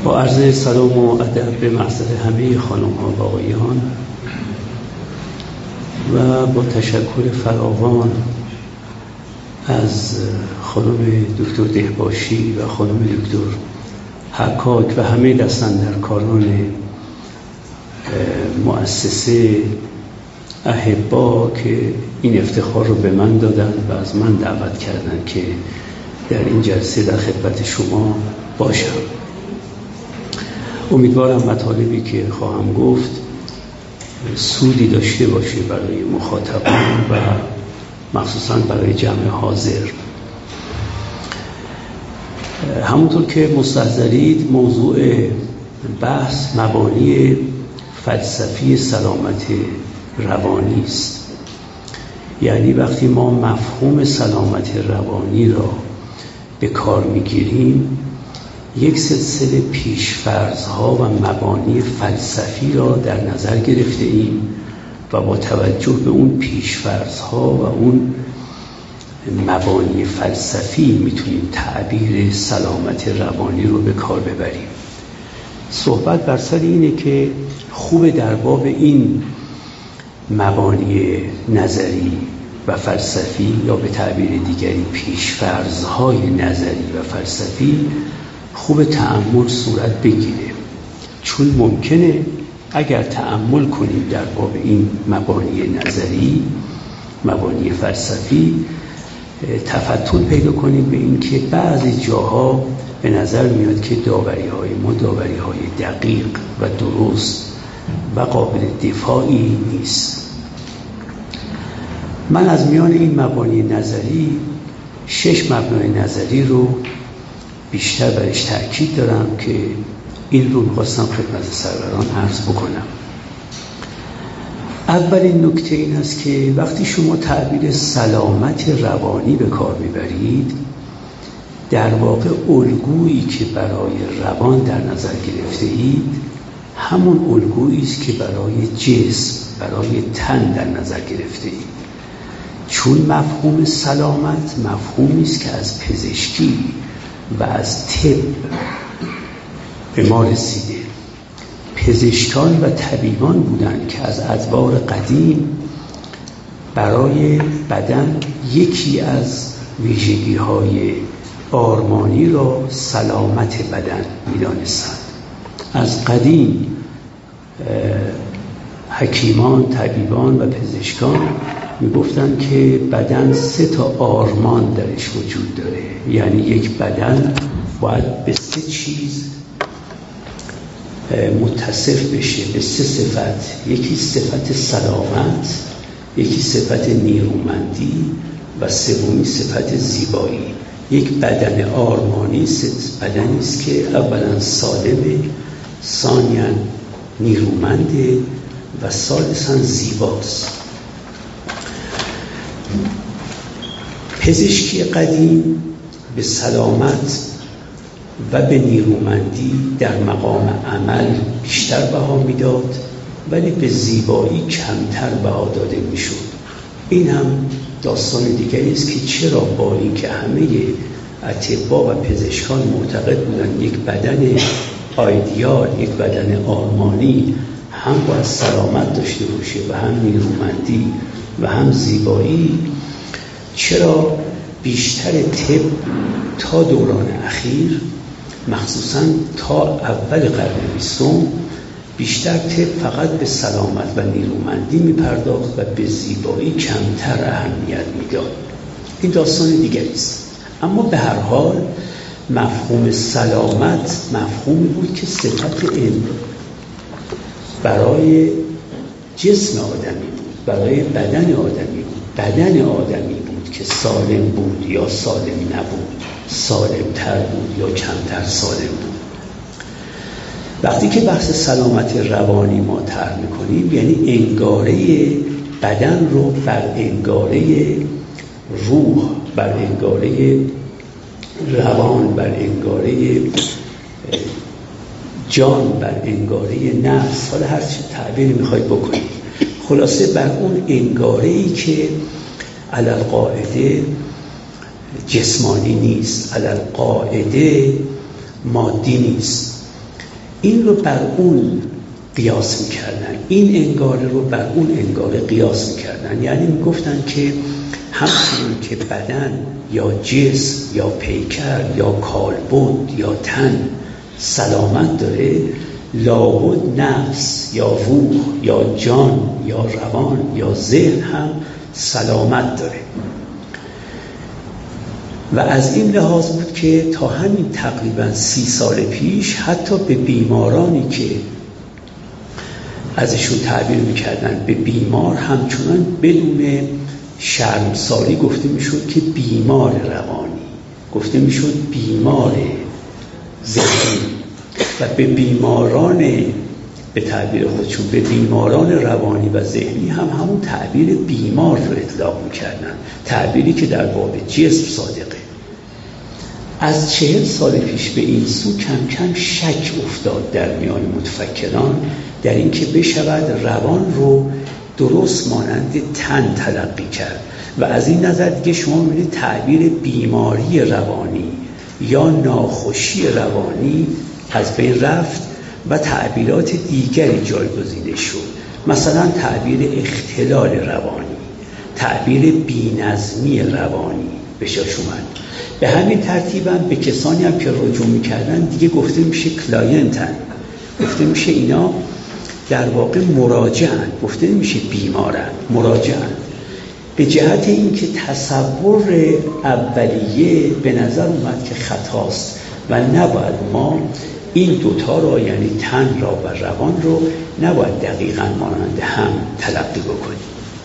با عرض سلام و ادب به محضر همه خانم ها و آقایان و با تشکر فراوان از خانم دکتر دهباشی و خانم دکتر حکاک و همه دستاندرکاران مؤسسه احبا که این افتخار رو به من دادن و از من دعوت کردن که در این جلسه در خدمت شما باشم. امیدوارم مطالبی که خواهم گفت سودی داشته باشه برای مخاطبان و مخصوصا برای جمع حاضر. همونطور که مستحضرید موضوع بحث مبانی فلسفی سلامت روانی است. یعنی وقتی ما مفهوم سلامت روانی را به کار میگیریم یک سلسله پیشفرض‌ها و مبانی فلسفی را در نظر گرفته ایم و با توجه به اون پیشفرض‌ها و اون مبانی فلسفی میتونیم تعبیر سلامت روانی رو به کار ببریم. صحبت بر سر اینه که خوب در باب این مبانی نظری و فلسفی یا به تعبیر دیگری پیشفرض‌های نظری و فلسفی خوب تأمل صورت بگیره، چون ممکنه اگر تأمل کنیم در باب این مبانی نظری مبانی فلسفی تفتن پیدا کنیم به این که بعضی جاها به نظر میاد که داوری‌های ما داوری‌های دقیق و درست و قابل دفاعی نیست. من از میان این مبانی نظری 6 مبنای نظری رو بیشتر برش تأکید دارم که این رو می‌خواستم خدمت سروران عرض بکنم. اولین نکته این است که وقتی شما تعبیر سلامت روانی به کار میبرید در واقع الگویی که برای روان در نظر گرفته اید همون الگویی است که برای جسم برای تن در نظر گرفته اید، چون مفهوم سلامت مفهومی است که از پزشکی و از طب به ما رسیده. پزشکان و طبیبان بودند که از ادوار قدیم برای بدن یکی از ویژگی‌های آرمانی را سلامت بدن می‌دانستند. از قدیم حکیمان، طبیبان و پزشکان میگفتند که بدن 3 آرمان درش وجود داره. یعنی یک بدن باید به 3 چیز متصف بشه، به 3 صفت. یکی صفت سلامت، یکی صفت نیرومندی و سومی صفت زیبایی. یک بدن آرمانی بدنی است که اولا سالمه، ثانیاً نیرومنده و ثالثاً زیباست. پزشکی قدیم به سلامت و به نیرومندی در مقام عمل بیشتر بها میداد، ولی به زیبایی کمتر بها داده میشد. این هم داستان دیگری است که چرا با اینکه همه اطباء و پزشکان معتقد بودند یک بدن آیدیال، یک بدن آرمانی هم باید سلامت داشته باشه و هم نیرومندی و هم زیبایی، چرا بیشتر طب تا دوران اخیر مخصوصاً تا اول قرن 20 بیشتر طب فقط به سلامت و نیرومندی میپرداخت و به زیبایی کمتر اهمیت میداد. این داستان دیگری است. اما به هر حال مفهوم سلامت مفهومی بود که صفت علم برای جسم آدمی بود، برای بدن آدمی بود. بدن آدمی بود که سالم بود یا سالم نبود، سالمتر بود یا کمتر سالم بود. وقتی که بحث سلامت روانی ما طرح می‌کنیم یعنی انگاره بدن رو بر انگاره روح، بر انگاره روان، بر انگاره جان، بر انگاره نفس، حالا هر چی تعبیری می‌خواید بکنید، خلاصه بر اون انگاره‌ای که علالقاعده جسمانی نیست، علالقاعده مادی نیست. این رو بر اون قیاس میکردن، این انگاره رو بر اون انگاره قیاس میکردن. یعنی میگفتن که همچنون که بدن یا جسم یا پیکر یا کالبد یا تن سلامت داره، لابد نفس یا روح یا جان یا روان یا ذهن هم سلامت داره. و از این لحاظ بود که تا همین تقریبا 30 سال پیش حتی به بیمارانی که ازشون تعبیر میکردن به بیمار، همچنان بدون شرمساری گفته میشد که بیمار روانی، گفته میشد بیمار ذهنی. و به بیماران، به تعبیر خودشون به بیماران روانی و ذهنی هم همون تعبیر بیمار رو اطلاق میکردن، تعبیری که در باب جسم صادقه. از 40 سال پیش به این سو کم کم شک افتاد در میان متفکران در این که بشود روان رو درست مانند تن تلقی کرد. و از این نظر دیگه شما می‌بینید تعبیر بیماری روانی یا ناخوشی روانی از بین رفت و تعبیرات دیگری جایگزیده شد. مثلا تعبیر اختلال روانی، تعبیر بی‌نظمی روانی به جاش اومد. به همین ترتیب هم به کسانی هم که رجوع می‌کردن دیگه گفته میشه کلاینتن، گفته میشه اینا در واقع مراجعن، گفته نمیشه بیمارن، مراجعن. به جهت اینکه تصور اولیه به نظر اومد که خطاست و نباید ما این دوتا را، یعنی تن را و روان رو، نباید دقیقاً مانند هم تلقی بکنیم.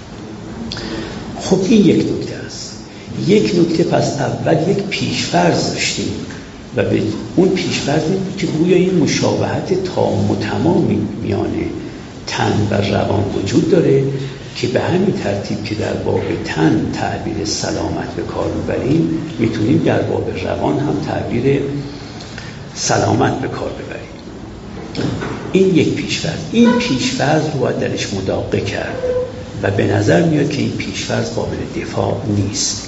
خب این یک نکته است. یک نکته پس اول یک پیشفرض داشتیم و به اون پیشفرض این بود که گویا این مشابهت تام و تمامی میان تن و روان وجود داره که به همین ترتیب که در باب تن تعبیر سلامت به کار میبریم، میتونیم در باب روان هم تعبیر سلامت به کار ببریم. این یک پیشفرض. این پیشفرض رو باید درش مداقه کرد و به نظر میاد که این پیشفرض قابل دفاع نیست.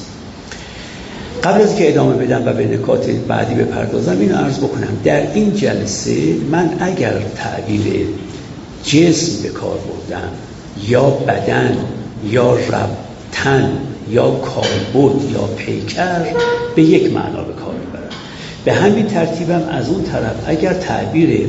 قبل از که ادامه بدم و به نکات بعدی بپردازم، اینو عرض بکنم در این جلسه من اگر تعبیر جسم به کار بردم یا بدن یا تن یا کالبد یا پیکر، به یک معنا به کار میبرم. به همین ترتیبم از اون طرف اگر تعبیر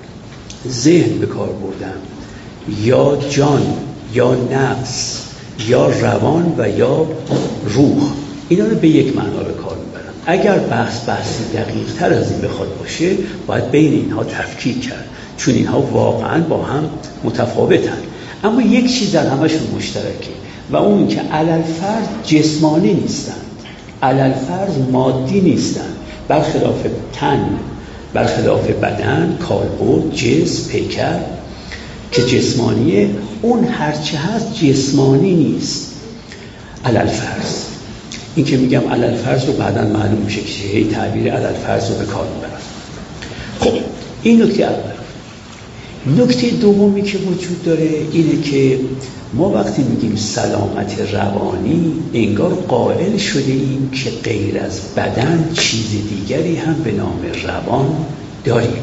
ذهن به کار بردم یا جان یا نفس یا روان و یا روح، اینا رو به یک معنا به کار میبرم. اگر بحثی دقیق تر از این بخواد باشه، باید بین اینها تفکیک کرد، چون اینها واقعا با هم متفاوتن. اما یک چیز در همشون مشترکه و اون که علالفرض جسمانی نیستند، علالفرض مادی نیستند، برخلاف تن، برخلاف بدن، کالبد، جسم، پیکر که جسمانیه، اون هرچه هست جسمانی نیست. علالفرض، این که میگم علالفرض رو بعداً معلوم میشه که هی تعبیر علالفرض رو به کار میبرم. خب این نکته اول. نکته دومی که وجود داره اینه که ما وقتی میگیم سلامت روانی، انگار قائل شده ایم که غیر از بدن چیز دیگری هم به نام روان داریم.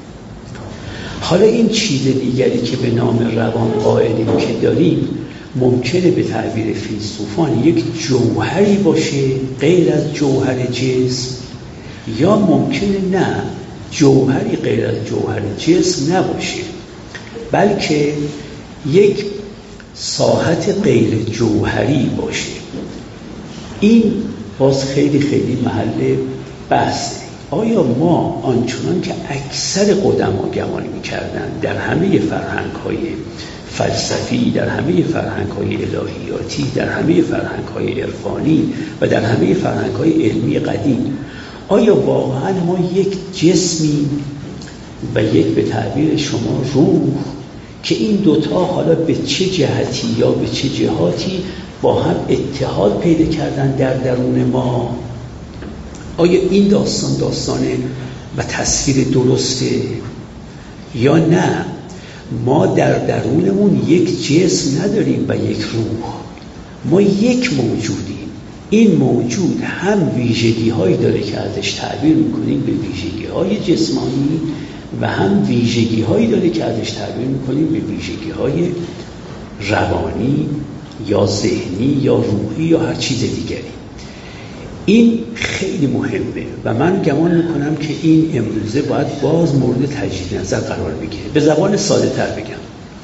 حالا این چیز دیگری که به نام روان قائلیم که داریم، ممکنه به تعبیر فیلسوفان یک جوهری باشه غیر از جوهر جسم، یا ممکنه نه جوهری غیر از جوهر جسم نباشه، بلکه یک ساحت غیر جوهری باشه. این باز خیلی خیلی محل بحثه. آیا ما آنچنان که اکثر قدما گمان می‌کردند در همه فرهنگ‌های فلسفی، در همه فرهنگ‌های الهیاتی، در همه فرهنگ‌های عرفانی و در همه فرهنگ‌های علمی قدیم، آیا واقعا ما یک جسمی و یک به تعبیر شما روح که این دوتا حالا به چه جهتی یا به چه جهاتی با هم اتحاد پیدا کردن در درون ما، آیا این داستان و تصویر درسته یا نه؟ ما در درونمون یک جسم نداریم و یک روح، ما یک موجودیم. این موجود هم ویژگی هایی داره که ازش تعبیر میکنیم به ویژگی های جسمانی و هم ویژگی هایی داره که ازش تعبیر میکنیم به ویژگی های روانی یا ذهنی یا روحی یا هر چیز دیگری. این خیلی مهمه و من گمان میکنم که این امروزه باید باز مورد تجدید نظر قرار بگیره. به زبان ساده تر بگم،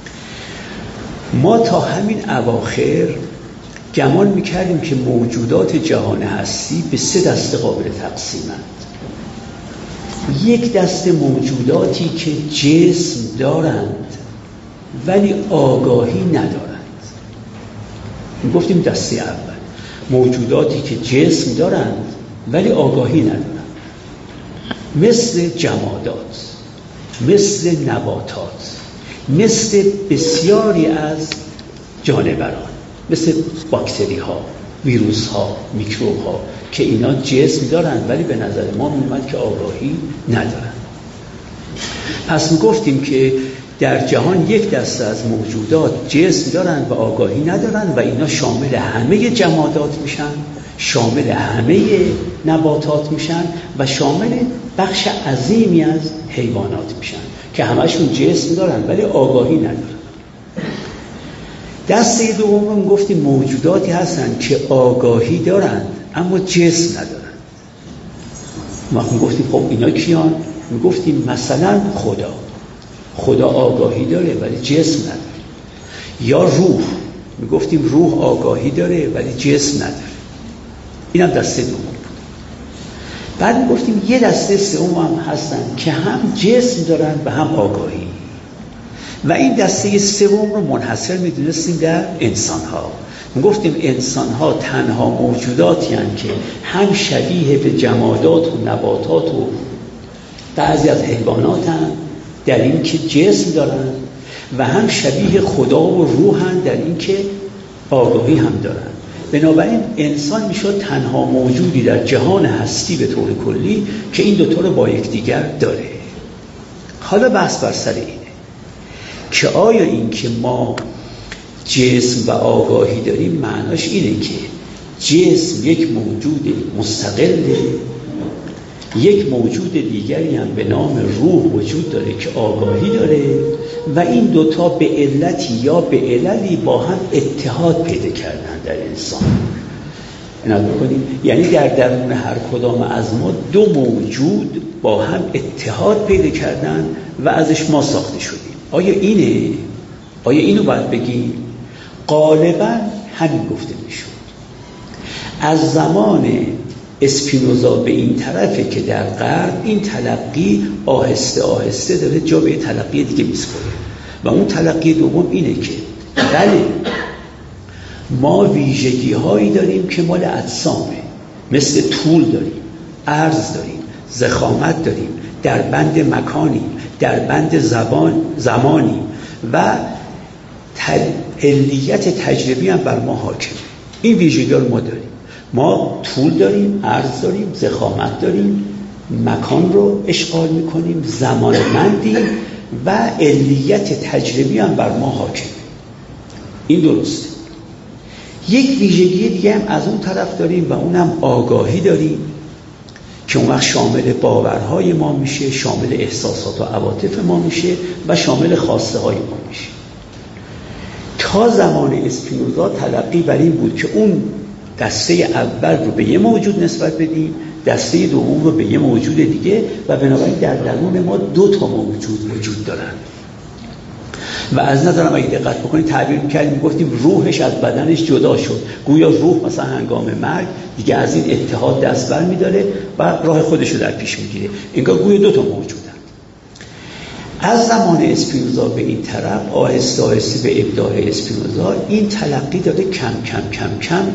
ما تا همین اواخر گمان میکردیم که موجودات جهان هستی به 3 دسته قابل تقسیمند. یک دسته موجوداتی که جسم دارند ولی آگاهی ندارند. گفتیم دسته اول موجوداتی که جسم دارند ولی آگاهی ندارند، مثل جمادات، مثل نباتات، مثل بسیاری از جانوران، مثل باکتری ها، ویروس ها، میکروب ها که اینا جسم دارند ولی به نظر ما میومد که آگاهی ندارند. پس میگفتیم که در جهان یک دسته از موجودات جسم دارند و آگاهی ندارند و اینا شامل همه جمادات میشن، شامل همه نباتات میشن و شامل بخش عظیمی از حیوانات میشن که همشون جسم دارند ولی آگاهی ندارند. دسته دوم گفتیم موجوداتی هستند که آگاهی دارند اما جسم ندارند. ما گفتیم خب اینا کیان؟ میگفتیم مثلا خدا آگاهی داره ولی جسم نداره، یا روح، میگفتیم روح آگاهی داره ولی جسم نداره. اینم دسته دوم بود. بعد میگفتیم یه دسته سوم هم هستن که هم جسم دارن و هم آگاهی و این دسته سوم رو منحصر میدونستیم در انسان‌ها. میگفتیم انسان‌ها تنها موجوداتی هستند که هم شبیه به جمادات و نباتات و بعضی از حیوانات هستند در این که جسم دارن و هم شبیه خدا و روحن در این که آگاهی هم دارن. بنابراین انسان میشد تنها موجودی در جهان هستی به طور کلی که این دوتا رو با یکدیگر داره. حالا بحث بر سر اینه که آیا این که ما جسم و آگاهی داریم معناش اینه که جسم یک موجود مستقله، یک موجود دیگری هم به نام روح وجود داره که آگاهی داره و این دوتا به علتی یا به عللی با هم اتحاد پیدا کردن در انسان. اینا بکنیم یعنی در درون هر کدام از ما دو موجود با هم اتحاد پیدا کردن و ازش ما ساخته شدیم. آیا اینه؟ آیا اینو باید بگیم؟ غالبا همین گفته میشد. از زمان اسپینوزا به این طرفه که در غرب این تلقی آهسته آهسته داره جا به تلقی دیگه میسپره و اون تلقی دوم اینه که بله ما ویژگی هایی داریم که مال اجسامه، مثل طول داریم، عرض داریم، ضخامت داریم، در بند مکانیم، در بند زمانیم و علیت تجربی هم بر ما حاکمه. این ویژگی ها رو ما داریم. ما طول داریم، عرض داریم، ضخامت داریم، مکان رو اشغال میکنیم، زمانمندیم و علیت تجربی هم بر ما حاکمه. این درسته. یک ویژگی دیگه هم از اون طرف داریم و اونم آگاهی داریم که اون وقت شامل باورهای ما میشه، شامل احساسات و عواطف ما میشه و شامل خواسته های ما میشه. تا زمان اسپینوزا تلقی بر این بود که اون دسته اول رو به یه موجود نسبت بدیم، دسته دوم رو به یه موجود دیگه و بنابراین در درون ما دو تا موجود وجود دارن. و از نظرم اگه دقت بکنید تعبیر می‌کردیم گفتیم روحش از بدنش جدا شد، گویا روح مثلا هنگام مرگ دیگه از این اتحاد دست بر می‌داره و راه خودش رو در پیش می‌گیره، انگار گویا دو تا موجودن. از زمان اسپینوزا به این طرف آهسته آهسته به ابداع اسپینوزا این تلقی داره کم کم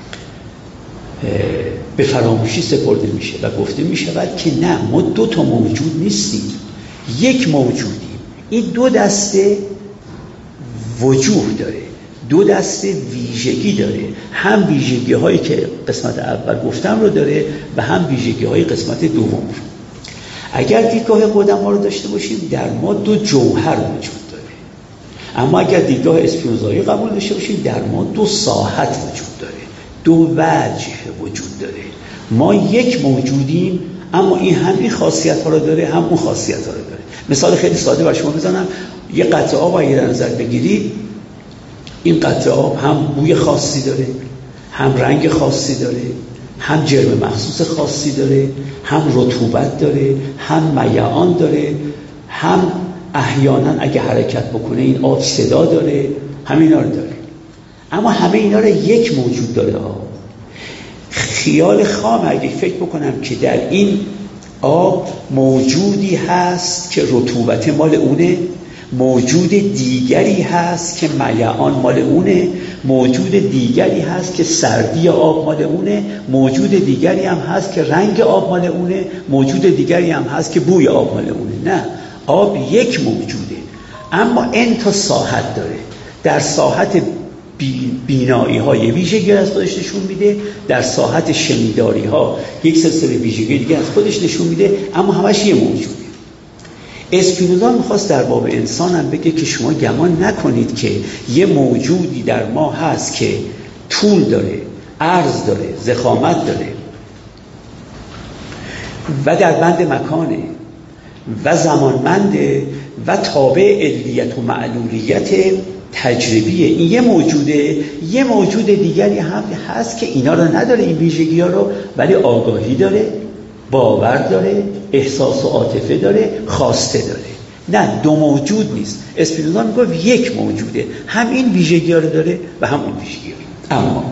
به فراموشی سپرده میشه و گفته میشود که نه، ما دو تا موجود نیستیم، یک موجودیم. این دو دسته وجود داره، دو دسته ویژگی داره، هم ویژگی هایی که قسمت اول گفتم رو داره و هم ویژگی های قسمت دوم رو. اگر دیدگاه قدما رو داشته باشیم در ما دو جوهر وجود داره، اما اگر دیدگاه اسپینوزایی قبول داشته باشیم در ما دو ساحت وجود داره، دو وجه وجود داره. ما یک موجودیم اما این هم این خاصیت ها رو داره هم اون خاصیت ها رو داره مثال خیلی ساده برای شما بزنم. یه قطره آب اگه در نظر بگیرید، این قطره آب هم بوی خاصی داره، هم رنگ خاصی داره، هم جرم مخصوص خاصی داره، هم رطوبت داره، هم میعان داره، هم احیانا اگه حرکت بکنه این آب صدا داره، همه اینا رو داره. اما همه اینا رو یک موجود داره. خیال خام اگه فکر بکنم که در این آب موجودی هست که رطوبت مال اونه، موجود دیگری هست که میعان مال اونه، موجود دیگری هست که سردی آب مال اونه، موجود دیگری هم هست که رنگ آب مال اونه، موجود دیگری هم هست که بوی آب مال اونه. نه، آب یک موجوده، اما این تا ساحت داره. در ساحت بینایی ها یه ویژگی از خودش نشون میده، در ساحت شنیداری ها یک سلسله ویژگی دیگه از خودش نشون میده، اما همش یه موجوده. اسپینوزا میخواست در باب انسان هم بگه که شما گمان نکنید که یه موجودی در ما هست که طول داره، عرض داره، ضخامت داره و در بند مکانه و زمانمنده و تابع علیت و معلولیت تجربیه. این یه موجوده. یه موجود دیگری هم هست که اینا رو نداره، این ویژگی ها رو، ولی آگاهی داره، باور داره، احساس و عاطفه داره، خواسته داره. نه، دو موجود نیست. اسپینوزا میگه یک موجوده، هم این ویژگی ها رو داره و هم اون ویژگی ها. اما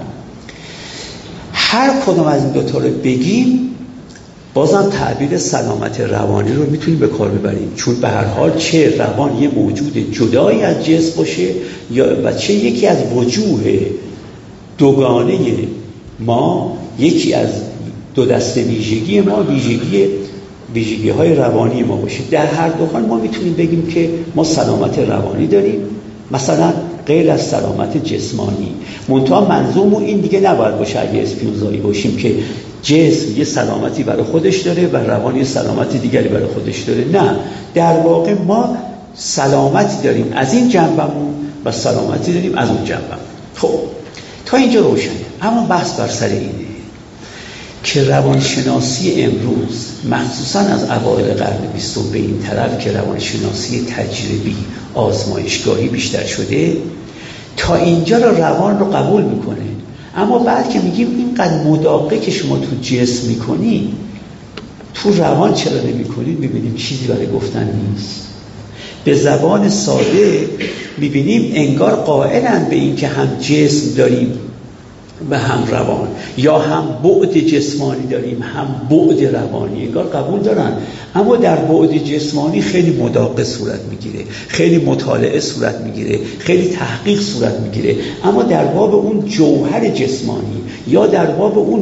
هر کدوم از این دوتا رو بگیم، بازم تعبیر سلامت روانی رو میتونیم به کار ببریم، چون به هر حال چه روان یه موجود جدایی از جسم باشه و چه یکی از وجوه دوگانه ما، یکی از دو دسته ویژگی ما، ویژگی های روانی ما باشه. در هر دو حال ما میتونیم بگیم که ما سلامت روانی داریم، مثلا غیر از سلامت جسمانی. منتها منظورمون این دیگه نباید باشه اگه اسپینوزایی باشیم که جسم یه سلامتی برای خودش داره و روان یه سلامتی دیگری برای خودش داره. نه، در واقع ما سلامتی داریم از این جنبمون و سلامتی داریم از اون جنبمون. خب تا اینجا روشنه. اما بحث بر سر اینه که روانشناسی امروز، مخصوصا از اوایل قرن 20 به این طرف که روانشناسی تجربی آزمایشگاهی بیشتر شده، تا اینجا رو روان رو قبول میکنه. اما بعد که میگیم اینقدر مداقه که شما تو جسم میکنی، تو روان چرا نمیکنید، میبینیم چیزی برای گفتن نیست. به زبان ساده میبینیم انگار قائلن به این که هم جسم داریم و هم روان، یا هم بعد جسمانی داریم هم بعد روانی، انگار قبول دارن. اما در بعد جسمانی خیلی مداقه صورت میگیره، خیلی مطالعه صورت میگیره، خیلی تحقیق صورت میگیره. اما در باب اون جوهر جسمانی یا در باب اون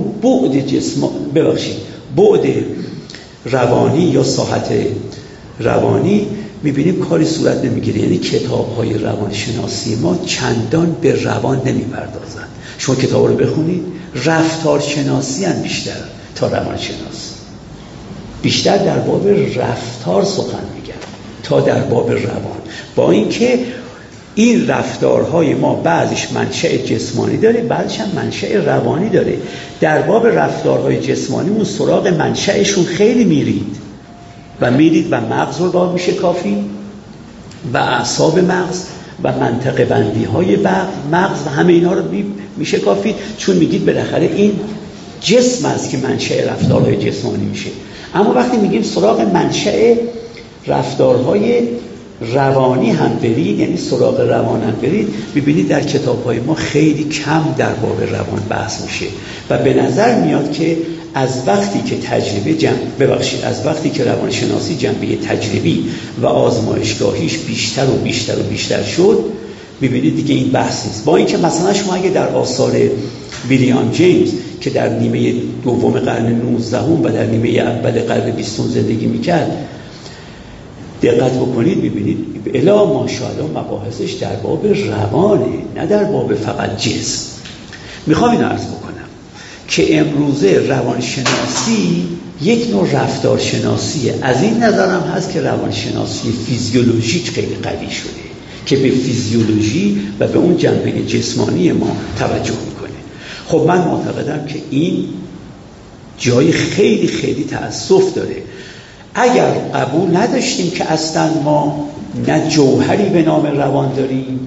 بعد روانی یا ساحت روانی میبینیم کاری صورت نمیگیره. یعنی کتاب‌های روانشناسی ما چندان به روان نمیپردازن. شما کتاب رو بخونید، رفتارشناسی هم بیشتر تا روانشناسی، بیشتر در باب رفتار سخن میگن تا در باب روان. با اینکه این رفتارهای ما بعضیش منشأ جسمانی داره، بعضیش هم منشأ روانی داره. در باب رفتارهای جسمانیمون سراغ منشأشون خیلی میرید و مغز رو با میشه کافی و اعصاب مغز و منطقه بندی های مغز و همه اینا رو میشه کافی، چون میگید بالاخره این جسم است که منشأ رفتارهای جسمانی میشه. اما وقتی میگیم سراغ منشأ رفتارهای روانی هم برید، یعنی سراغ روان هم برید، ببینید در کتاب‌های ما خیلی کم در باب روان بحث میشه و به نظر میاد که از وقتی که روانشناسی جنبه تجربی و آزمایشگاهیش بیشتر و بیشتر و بیشتر شد، میبینید دیگه این بحث نیست. با اینکه مثلا شما اگه در آثار ویلیام جیمز که در نیمه دوم قرن 19 و در نیمه اول قرن 20 زندگی میکرد دقت بکنید، میبینید الا ماشاءالله مباحثش در باب روانه، نه در باب فقط جسم. میخوام اینو عرض بکنم که امروزه روانشناسی یک نوع رفتارشناسیه. از این نظرم هست که روانشناسی فیزیولوژیک خیلی قوی شده که به فیزیولوژی و به اون جنبه جسمانی ما توجه میکنه. خب من معتقدم که این جای خیلی خیلی تأسف داره. اگر قبول نداشتیم که اصلا ما نه جوهری به نام روان داریم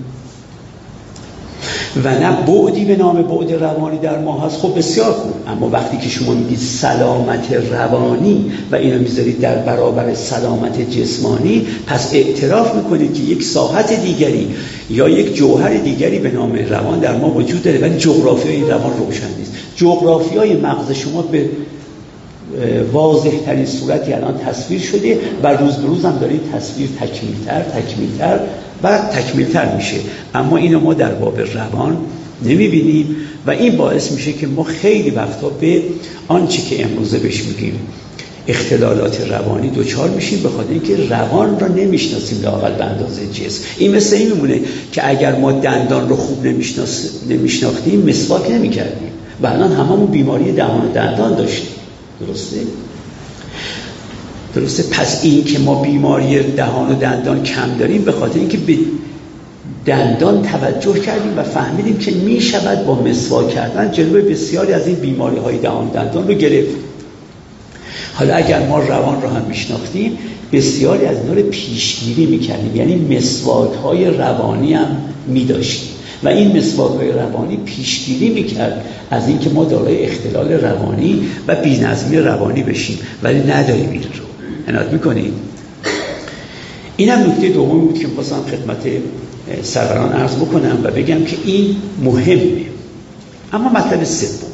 و نه بعدی به نام بعد روانی در ما هست، خب بسیار خوب. اما وقتی که شما میگید سلامت روانی و اینو میذارید در برابر سلامت جسمانی، پس اعتراف میکنید که یک ساحت دیگری یا یک جوهر دیگری به نام روان در ما وجود داره، ولی جغرافیای روان روشن نیست. جغرافیای مغز شما به واضح ترین صورتی الان تصویر شده و روز به روز هم داره این تصویر تکمیلتر و تکمیلتر میشه، اما اینو ما در باب روان نمیبینیم و این باعث میشه که ما خیلی وقتا به آنچه که امروزه بهش میگیم اختلالات روانی دوچار میشیم، به خاطر اینکه روان رو نمیشناسیم لااقل به اندازه جسم. این مثل این میمونه که اگر ما دندان رو خوب نمیشناختیم مسواک نمیکردیم و الان هممون بیماری دهان و دندان داشتیم. درسته؟ پس این که ما بیماری دهان و دندان کم داریم به خاطر اینکه به دندان توجه کردیم و فهمیدیم که می شود با مسواک کردن جلوی بسیاری از این بیماری های دهان و دندان رو گرفت. حالا اگر ما روان رو هم میشناختیم بسیاری از اینا رو پیشگیری میکردیم، یعنی مسواک های روانی هم میداشتیم و این مسواک های روانی پیشگیری میکرد از اینکه ما دارای اختلال روانی و بی‌نظمی روانی بشیم، ولی نداریم این رو. عنایت میکنید؟ این هم نکته دومی بود که می‌خواستم خدمت سروران عرض بکنم و بگم که این مهمه. اما مطلب سوم،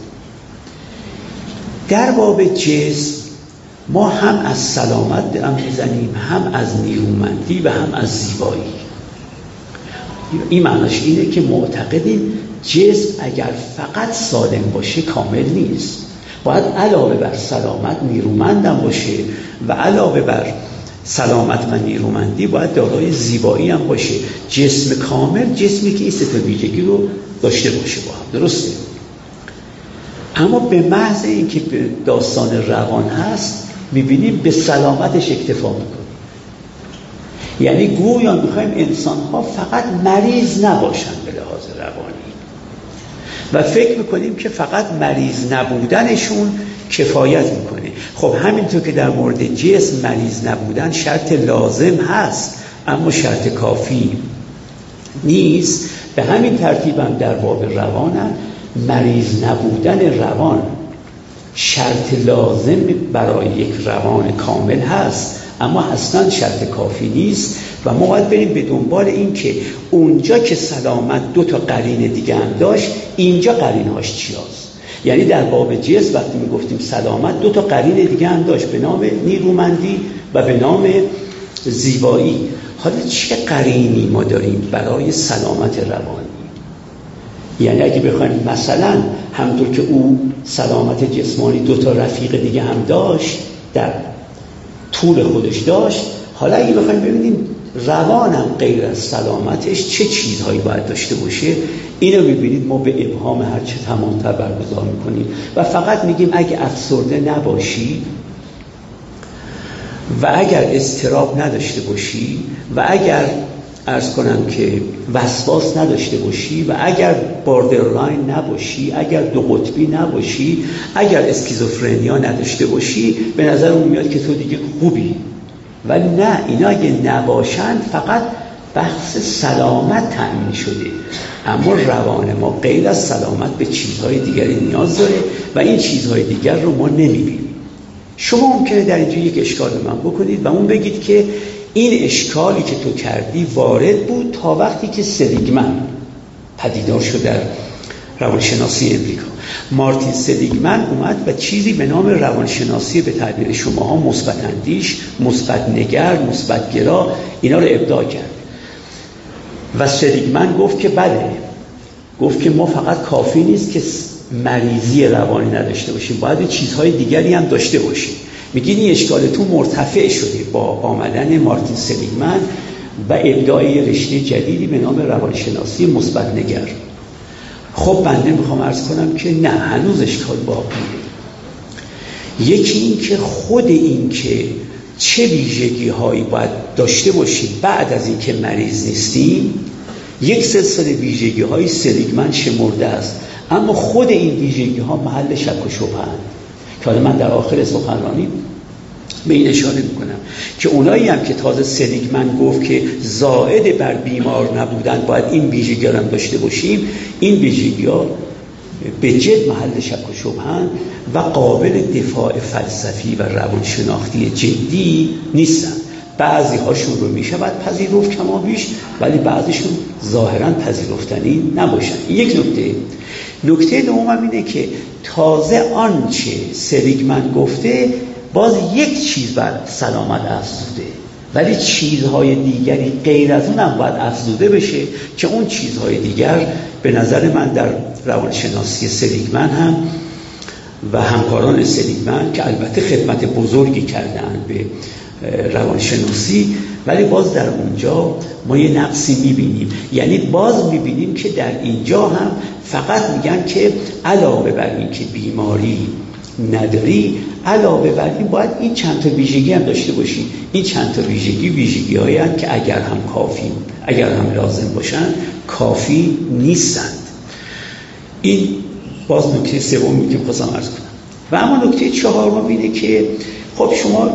در باب جسم ما هم از سلامت دم میزنیم، هم از نیرومندی و هم از زیبایی. این معناش اینه که معتقدیم جسم اگر فقط سالم باشه کامل نیست، باید علاوه بر سلامت نیرومندم باشه و علاوه بر سلامت و نیرومندی باید دارای زیبایی هم باشه. جسم کامل جسمی که این سه تا ویژگی رو داشته باشه با هم. درسته؟ اما به محض اینکه به داستان روان هست میبینیم به سلامتش اکتفا میکنیم، یعنی گویا میخوایم انسان ها فقط مریض نباشن به لحاظ روانی و فکر میکنیم که فقط مریض نبودنشون کفایت میکنه. خب همینطور که در مورد جسم مریض نبودن شرط لازم هست اما شرط کافی نیست، به همین ترتیب هم در باب روانم مریض نبودن روان شرط لازم برای یک روان کامل هست اما اصلا شرط کافی نیست و ما باید بریم به دنبال این که اونجا که سلامت دو تا قرین دیگه هم داشت اینجا قرینهاش چی هست. یعنی در باب جسم وقتی میگفتیم سلامت دو تا قرین دیگه هم داشت به نام نیرومندی و به نام زیبایی. حالا چه قرینی ما داریم برای سلامت روانی؟ یعنی اگه بخوایم مثلا همونطور که او سلامت جسمانی دو تا رفیق دیگه هم داشت در طول خودش داشت، حالا اگه بخوایم ببینیم روانم غیر از سلامتش چه چیزهایی باید داشته باشه، اینو میبینید ما به ابهام هرچه تمام‌تر برگزار میکنیم و فقط میگیم اگه افسرده نباشی و اگر اضطراب نداشته باشی و اگر عرض کنم که وسواس نداشته باشی و اگر باردرلاین نباشی، اگر دو قطبی نباشی، اگر اسکیزوفرنیا نداشته باشی، به نظر اون میاد که تو دیگه خوبی. ولی نه، اینا اگه نباشن فقط بحث سلامت تأمین شده، اما روان ما غیر از سلامت به چیزهای دیگری نیاز داره و این چیزهای دیگر رو ما نمیبینیم. شما ممکنه در اینجا یک اشکال من بکنید و اون بگید که این اشکالی که تو کردی وارد بود تا وقتی که سلیگمن پدیدار شد در روانشناسی امریکا. مارتین سلیگمن اومد و چیزی به نام روانشناسی به تعبیر شماها مثبت اندیش، مثبت نگر، مثبت گرا اینا رو ابداع کرد و سلیگمن گفت که بله، گفت که ما فقط کافی نیست که مریضی روانی نداشته باشیم، باید چیزهای دیگری هم داشته باشیم. میگین این اشکال تو مرتفع شده با آمدن مارتین سلیگمن و ابداع رشته جدیدی به نام روانشناسی مثبت نگر. خب بنده میخوام عرض کنم که نه، هنوز اشکال باقیه. یکی این که خود این که چه ویژگی هایی باید داشته باشیم بعد از این که مریض نیستیم، یک سلسله ویژگی های سلیگمن شمرده است، اما خود این ویژگی ها محل شک و شبهه اند که حالا من در آخر سخنرانی به این اشاره میکنم که اونایی هم که تازه سلیگمن گفت که زائد بر بیمار نبودن باید این ویژگی هم داشته باشیم، این ویژگی‌ها به جد محل شک و شبهه و قابل دفاع فلسفی و روانشناختی جدی نیستن. بعضی هاشون رو میشه باید پذیرفت کما بیش، ولی بعضیشون ظاهرا پذیرفتنی نباشن. یک نکته دوم اینه که تازه آنچه سلیگمن گفته باز یک چیز بر سلامت افزوده، ولی چیزهای دیگری غیر از اون هم باید افزوده بشه که اون چیزهای دیگر به نظر من در روانشناسی سلیگمن هم و همکاران سلیگمن که البته خدمت بزرگی کردن به روانشناسی، ولی باز در اونجا ما یه نقصی میبینیم. یعنی باز میبینیم که در اینجا هم فقط میگن که علاوه بر این که بیماری نداری، علاوه بر این باید این چند تا ویژگی هم داشته باشی. این چند تا ویژگی هایی هستند که اگر هم لازم باشن کافی نیستند. این باز نکته سومی که می‌خواستم عرض کنم. و اما نکته چهارم اینه که خب شما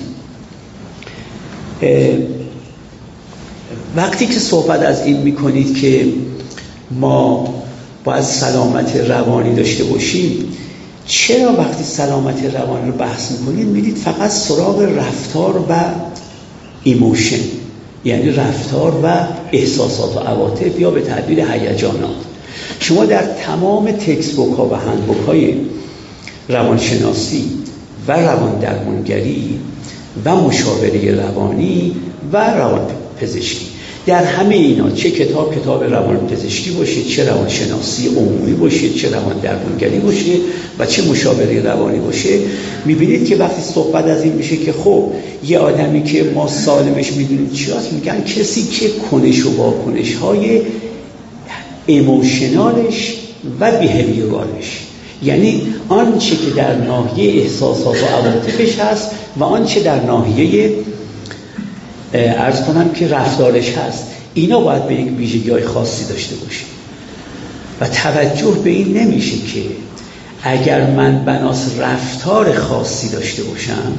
وقتی که صحبت از این میکنید که ما باید سلامت روانی داشته باشیم، چرا وقتی سلامت روانی رو بحث میکنید میدید فقط سراغ رفتار و ایموشن، یعنی رفتار و احساسات و عواطف یا به تعبیر هیجانات؟ شما در تمام تکست بوک ها و هندبوک های روانشناسی و روان درمانگری و مشاوره روانی و روان پزشکی، در همه اینا چه کتاب روان پزشکی باشه، چه روانشناسی عمومی باشه، چه روان درمانگری باشه و چه مشاوره روانی باشه، میبینید که وقتی صحبت از این میشه که خب یه آدمی که ما سالمش میدونیم چی هست، میگن کسی که کنش و واکنش های ایموشنالش و بیهیویرالش، یعنی آنچه که در ناحیه احساسات و عواطفش هست و آنچه در ناحیه عرض کنم که رفتارش هست، اینا باید به یک ویژگی‌های خاصی داشته باشه. و توجه به این نمیشه که اگر من بناس رفتار خاصی داشته باشم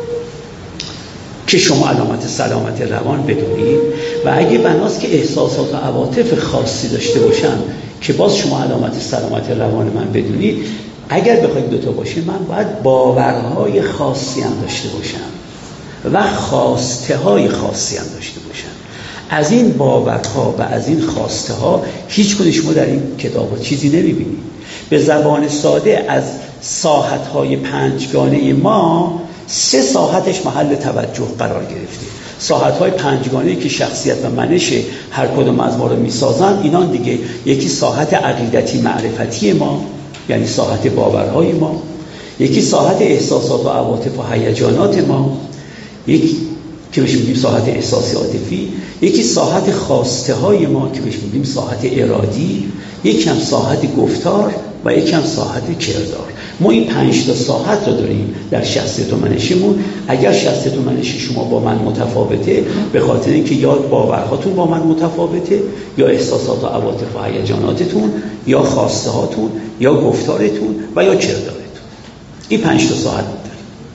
که شما علامت سلامت روان بدونید، و اگه بناس که احساسات و عواطف خاصی داشته باشم که باز شما علامت سلامت روان من بدونید، اگر بخواید دوتا باشه من باید باورهای خاصی هم داشته باشم و خواسته های خاصی هم داشته باشم. از این باورها و از این خواسته ها هیچ کدوم شما در این کتاب ها چیزی نمیبینید. به زبان ساده از ساحت های پنجگانه ما 3 ساحتش محل توجه قرار گرفته. ساحت های پنجگانه‌ای که شخصیت و منش هر کدوم از ما رو میسازن، اینان دیگه یکی ساحت عقیدتی معرفتی ما، یعنی ساحت باورهای ما، یکی ساحت احساسات و عواطف و هیجانات ما، یکی که بهش میگیم ساحت احساسی عاطفی، یکی ساحت خواسته های ما که بهش میگیم ساحت ارادی، یکی هم ساحت گفتار و یکی هم ساحت کردار. ما این 5 تا ساحت رو داریم در شخصیت و منشمون. اگر شخصیت و منش شما با من متفاوته، به خاطر اینکه یا باورهاتون با من متفاوته، یا احساسات و عواطف و هیجاناتتون، یا خواسته هاتون، یا گفتارتون و یا کردارتون. این 5 تا ساحت داریم.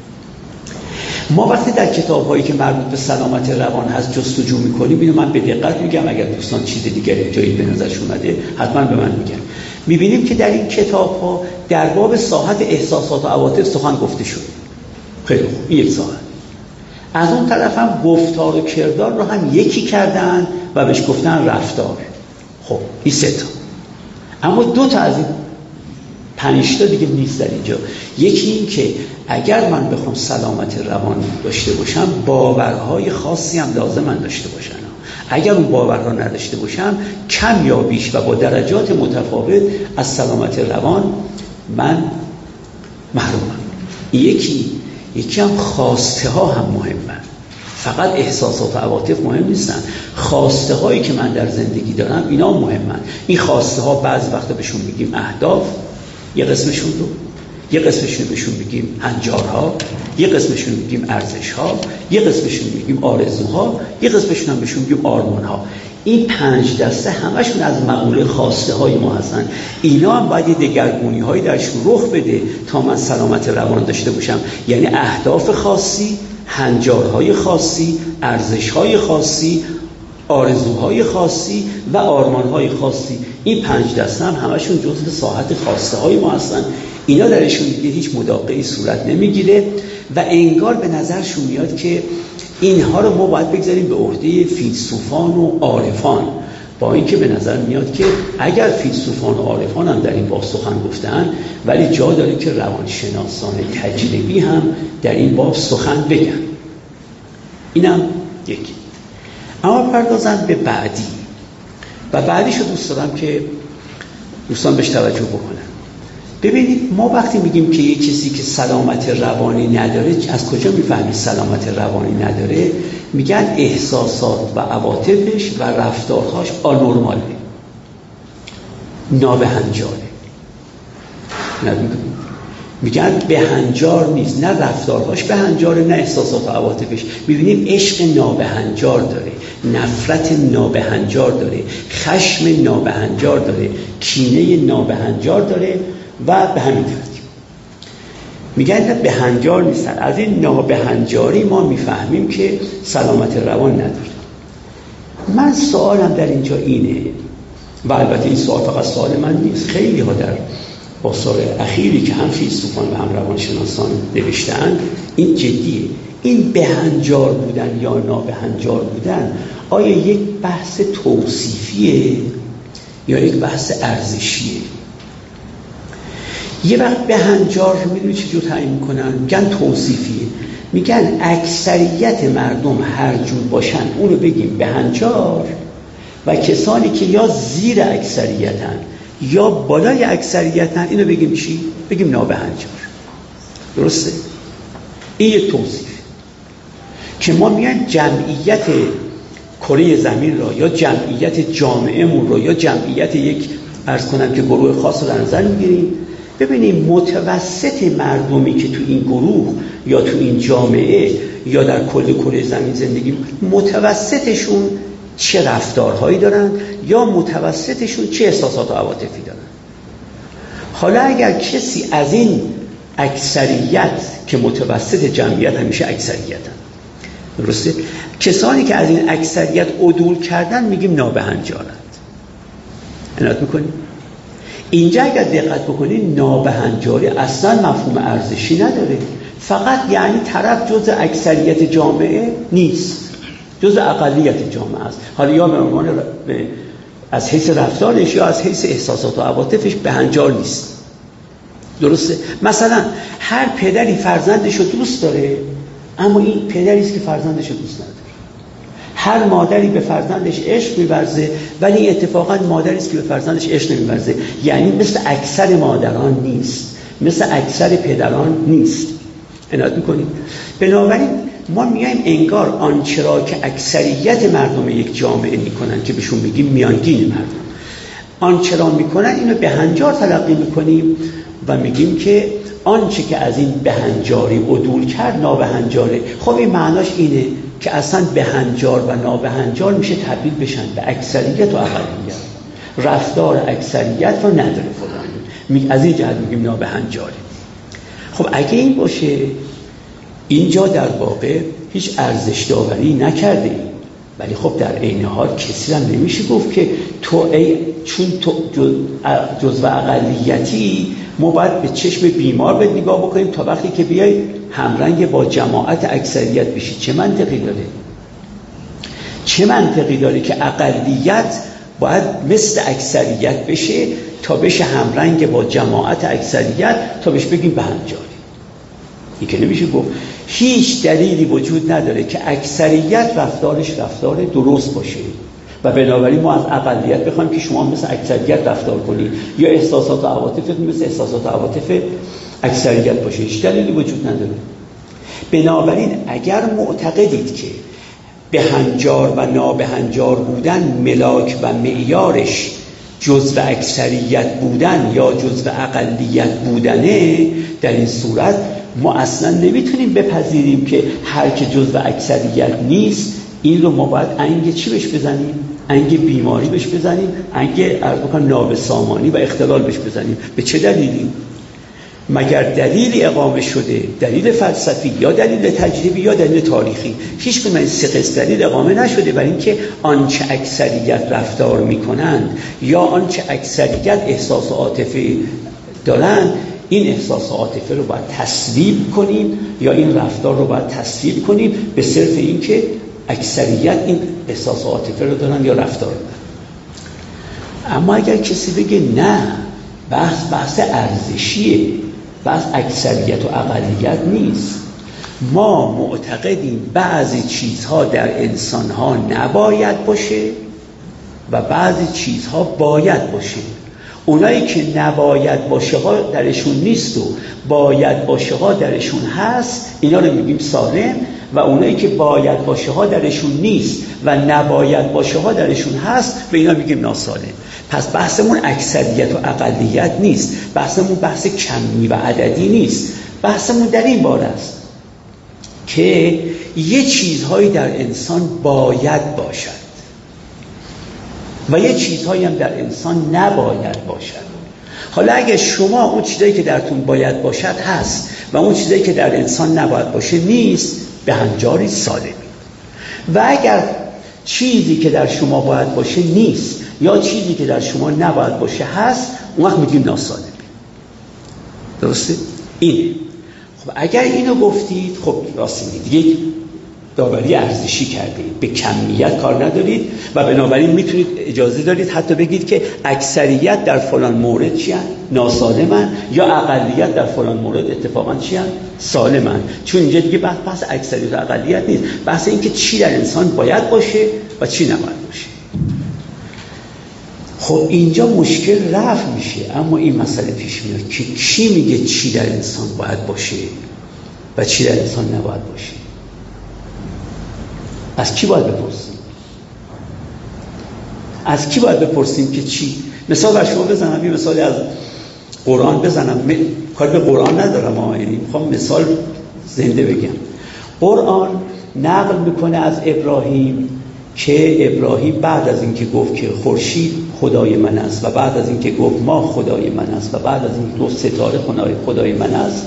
ما وقتی در کتاب‌هایی که مربوط به سلامت روان هست جستجو می‌کنیم، اینو من به دقت میگم، اگر دوستان چیز دیگری جایی به نظرش اومده حتما به من میگن، می‌بینیم که در این کتاب‌ها در باب ساحت احساسات و عواطف سخن گفته شده. خیلی خوب، این یک ساحت. از اون طرف هم گفتار و کردار رو هم یکی کردن و بهش گفتن رفتار. خب این 3 تا. اما 2 تا از این 5 تا دیگه نیست در اینجا. یکی این که اگر من بخوام سلامت روان داشته باشم، باورهای خاصی هم لازم من داشته باشم. اگر اون باورها نداشته باشم، کم یا بیش و با درجات متفاوت از سلامت روان من محرومم. یکی هم خواسته ها هم مهمه. فقط احساسات و عواطف مهم نیستن، خواسته هایی که من در زندگی دارم اینا مهمن. این خواسته ها بعضی وقتا بهشون میگیم اهداف، یه قسمشون رو، یه قسمشون بهشون میگیم هنجارها، یه قسمشون میگیم ارزشها، یه قسمشون میگیم آرزوها، یه قسمشون هم بهشون میگیم آرمانها. این 5 دسته همشون از مقوله خواسته های ما هستن. اینا هم باید یه دگرگونی هایی درشون رخ بده تا من سلامت روان داشته باشم. یعنی اهداف خاصی، هنجارهای خاصی، ارزشهای خاصی، آرزوهای خاصی و آرمانهای خاصی. این 5 دسته هم همشون جزء ساحت خواسته های ما هستن. اینا درشون دیگه هیچ مداقعی صورت نمیگیره و انگار به نظرشون میاد که اینها رو ما باید بگذاریم به عهده فیلسوفان و عارفان، با اینکه به نظر میاد که اگر فیلسوفان و عارفان هم در این باب سخن گفتن، ولی جا داره که روانشناسان تجربی هم در این باب سخن بگن. اینم یکی. اما پردازم به بعدی و بعدیشو دوست دارم که دوستان بهش توجه بکنن. ببینید ما وقتی میگیم که یه کسی که سلامت روانی نداره، از کجا میفهمید سلامت روانی نداره؟ میگن احساسات و عواطفش و رفتارهاش آنورماله، نابهنجاره. میگن بهنجار نیست، نه رفتارهاش بهنجاره نه احساسات و عواطفش. میبینیم عشق نابهنجار داره، نفرت نابهنجار داره، خشم نابهنجار داره، کینه نابهنجار داره و به همین ترتیب. میگن نه بهنجار نیستن. از این نابهنجاری ما میفهمیم که سلامت روان نداره. من سوالم در اینجا اینه، و البته این سوال فقط سوال من نیست، خیلی ها در آثار اخیری که هم فیلسوفان و هم روانشناسان نوشتن این جدیه. این بهنجار بودن یا نابهنجار بودن آیا یک بحث توصیفیه یا یک بحث ارزشیه؟ یه وقت بهنجار میدونی چجور تعیین میکنن؟ میگن توصیفیه. میگن اکثریت مردم هر جور باشن اونو بگیم بهنجار، و کسانی که یا زیر اکثریتن یا بالای اکثریتن اینو بگیم چی؟ بگیم نابهنجار. درسته؟ این یک توصیف که ما میان جمعیت کره زمین را یا جمعیت جامعهمون رو یا جمعیت یک عرض کنم که گروه خاص رو در نظر میگیریم، ببینیم متوسط مردمی که تو این گروه یا تو این جامعه یا در کل کره زمین زندگی، متوسطشون چه رفتارهایی دارن یا متوسطشون چه احساسات و عواطفی دارن. حالا اگر کسی از این اکثریت که متوسط جمعیت همیشه اکثریتن، درسته؟ کسانی که از این اکثریت عدول کردن میگیم نابهنجارند. عنایت میکنیم؟ اینجا اگر دقت بکنید نابهنجاری اصلا مفهوم ارزشی نداره، فقط یعنی طرف جزء اکثریت جامعه نیست، جزء اقلیت جامعه است. حالا یا به عنوان از حیث رفتارش یا از حیث احساسات و عواطفش بهنجار نیست. درسته؟ مثلا هر پدری فرزندش رو دوست داره، اما این پدری است که فرزندش رو دوست نداره. هر مادری به فرزندش عشق می‌ورزه، ولی اتفاقا مادری است که به فرزندش عشق نمی‌ورزه. یعنی مثل اکثر مادران نیست، مثل اکثر پدران نیست. عنایت می‌کنید؟ بنابراین ما میایم انگار آنچه را که اکثریت مردم یک جامعه میکنن که بهشون میگیم میانگین مردم، آنچه را میکنن اینو بهنجار تلقی میکنیم و میگیم که آنچه که از این بهنجاری عدول کرد نابهنجاره. خب این معناش اینه که اصلا بهنجار و نابهنجار میشه تبدیل بشن به اکثریت و اقلیت. رفتار اکثریت رو نداره فلان، از این جهت میگیم نابهنجاره. خب اگه این باشه، اینجا در واقع هیچ ارزش داوری نکرده ایم. ولی خب در عین حال کسی هم نمیشه گفت که تو چون تو جزو اقلیتی ما باید به چشم بیمار به نگاه بکنیم تا وقتی که بیای همرنگ با جماعت اکثریت بشی. چه منطقی داره؟ چه منطقی داره که اقلیت باید مثل اکثریت بشه تا بشه همرنگ با جماعت اکثریت تا بهش بگیم بهنجاری؟ این که نمیشه گفت. هیچ دلیلی وجود نداره که اکثریت رفتارش رفتار درست باشه و بنابراین ما از اقلیت بخوایم که شما مثل اکثریت رفتار کنید یا احساسات و عواطفت مثل احساسات و عواطف اکثریت باشه. هیچ دلیلی وجود نداره. بنابراین اگر معتقدید که بهنجار و نابهنجار بودن ملاک و معیارش جزو اکثریت بودن یا جزو اقلیت بودنه، در این صورت ما اصلا نمیتونیم بپذیریم که هر که جزو اکثریت نیست این رو ما باید انگ چی بهش بزنیم؟ انگ بیماری بهش بزنیم، انگ نابسامانی و اختلال بهش بزنیم. به چه دلیلی؟ مگر دلیل اقامه شده، دلیل فلسفی یا دلیل تجربی یا دلیل تاریخی؟ هیچ کدوم این سه قسم دلیل اقامه نشده، برای اینکه آنچه اکثریت رفتار میکنند یا آنچه اکثریت احساس و عاطفه دارند، این احساس و عاطفه رو باید تسلیم کنیم یا این رفتار رو باید تسلیم کنیم به صرف اینکه اکثریت این احساس و عاطفه رو دارن یا رفتار دارن. اما اگر کسی بگه نه، بحث ارزشیه، بحث اکثریت و اقلیت نیست، ما معتقدیم بعضی چیزها در انسانها نباید باشه و بعضی چیزها باید باشه. اونایی که نباید باشه ها درشون نیست و باید باشه ها درشون هست، اینا رو میگیم سالم، و اونایی که باید باشه ها درشون نیست و نباید باشه ها درشون هست، به اینا میگیم ناسالم. پس بحثمون اکثریت و اقلیت نیست، بحثمون بحث کمی و عددی نیست، بحثمون در این باره است که یه چیزهایی در انسان باید باشد و یه چیزهایی هم در انسان نباید باشد. حالا اگه شما اون چیزایی که درتون باید باشد هست و اون چیزایی که در انسان نباید باشه نیست، به هنجاری سالمی. و اگر چیزی که در شما باید باشه نیست یا چیزی که در شما نباید باشه هست، اون وقت میگیم ناسالمی. درسته؟ اینه. خب اگر اینو گفتید، خب راست میگید، دیگه داوری ارزشی کردید، به کمیت کار ندارید و بنابراین میتونید اجازه دارید حتی بگید که اکثریت در فلان مورد چیان؟ ناسالمن، یا اقلیت در فلان مورد اتفاقا چیان؟ سالمن. چون اینجا دیگه بحث اکثریت و اقلیت نیست، بحث این که چی در انسان باید باشه و چی نباید باشه. خب اینجا مشکل رفع میشه، اما این مسئله پیش میاد که کی میگه چی در انسان باید باشه و چی در انسان نباید باشه؟ از کی باید بپرسیم؟ از کی باید بپرسیم که چی؟ مثال بر شما بزنم، یه مثالی از قرآن بزنم، کار به قرآن ندارم، یعنی میخوام مثال زنده بگم. قرآن نقل میکنه از ابراهیم که ابراهیم بعد از اینکه گفت که خورشید خدای من است و بعد از اینکه گفت ماه خدای من است و بعد از اینکه گفت ستاره خدای من است،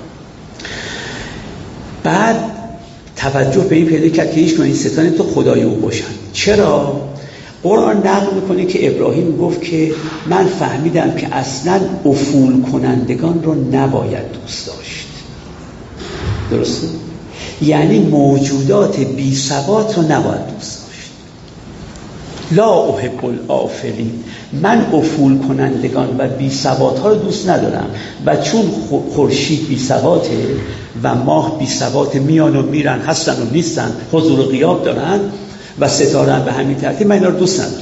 بعد توجه به این پیدا کرد که هیچ این ستاره تو خدای او باشن. چرا؟ قرآن نقل میکنه که ابراهیم گفت که من فهمیدم که اصلا افول کنندگان رو نباید دوست داشت. درسته؟ یعنی موجودات بی ثبات رو نباید دوست داشت. لا احب الافلین، من افول کنندگان و بی ثبات ها رو دوست ندارم و چون خورشید بی ثباته و ماه بی ثباته، میان و میرن، هستن و نیستن، حضور و غیاب دارن و ستاره هم به همین ترتیب، من اینا رو دوست ندارم.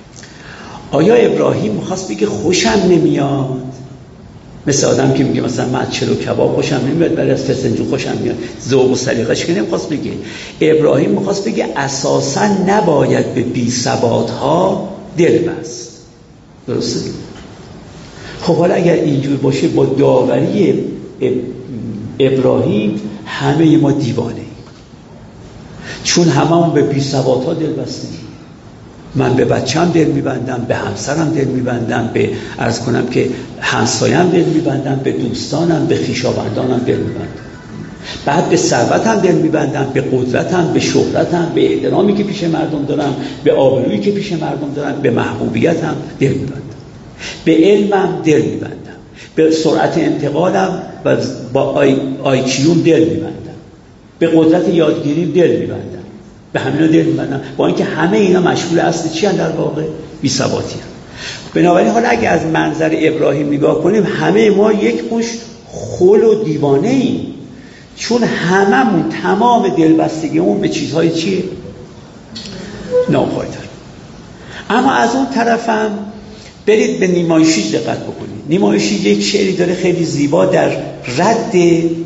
آیا ابراهیم می‌خواست بگه خوشم نمیاد؟ مثل آدم که میگه مثلا من از چلو کباب خوشم نمیاد ولی از فسنجون خوشم میاد، ذوق و سلیقه‌اش که نمی‌خواست بگه. ابراهیم می‌خواست بگه اساساً نباید به بی ثبات‌ها دل بست. درسته؟ خب حالا اگر اینجور باشه، با داوری ابراهیم همه ما دیوانه ایم، چون هممون به بی ثبات‌ها دل بستیم. من به بچه‌م دل میبندم، به همسرم دل میبندم، به عرض کنم که همسایم دل میبندم، به دوستانم، به خویشاوندانم دل میبندم، بعد به ثروتم دل میبندم، به قدرتم، به شهرتم، به احترامی که پیش مردم دارم، به آبرویی که پیش مردم دارم، به محبوبیتم دل میبندم، به علمم دل میبندم، به سرعت انتقالم و با آیکیوم دل میبندم، به قدرت یادگیریم دل میبندم، به همینا دل میبندم، با اینکه همه اینا مشغول اصل چی هستن؟ در واقع بی‌ثباتی هستن. بنابراین حالا اگه از منظر ابراهیم نگاه کنیم، همه ما یک مشت خل و دیوانه ایم، چون هممون تمام دلبستگیمون به چیزهای چیه؟ ناپایدار. اما از اون طرفم برید به نیمایشی دقت بکنید. نیمایشی یک شعری داره خیلی زیبا در رد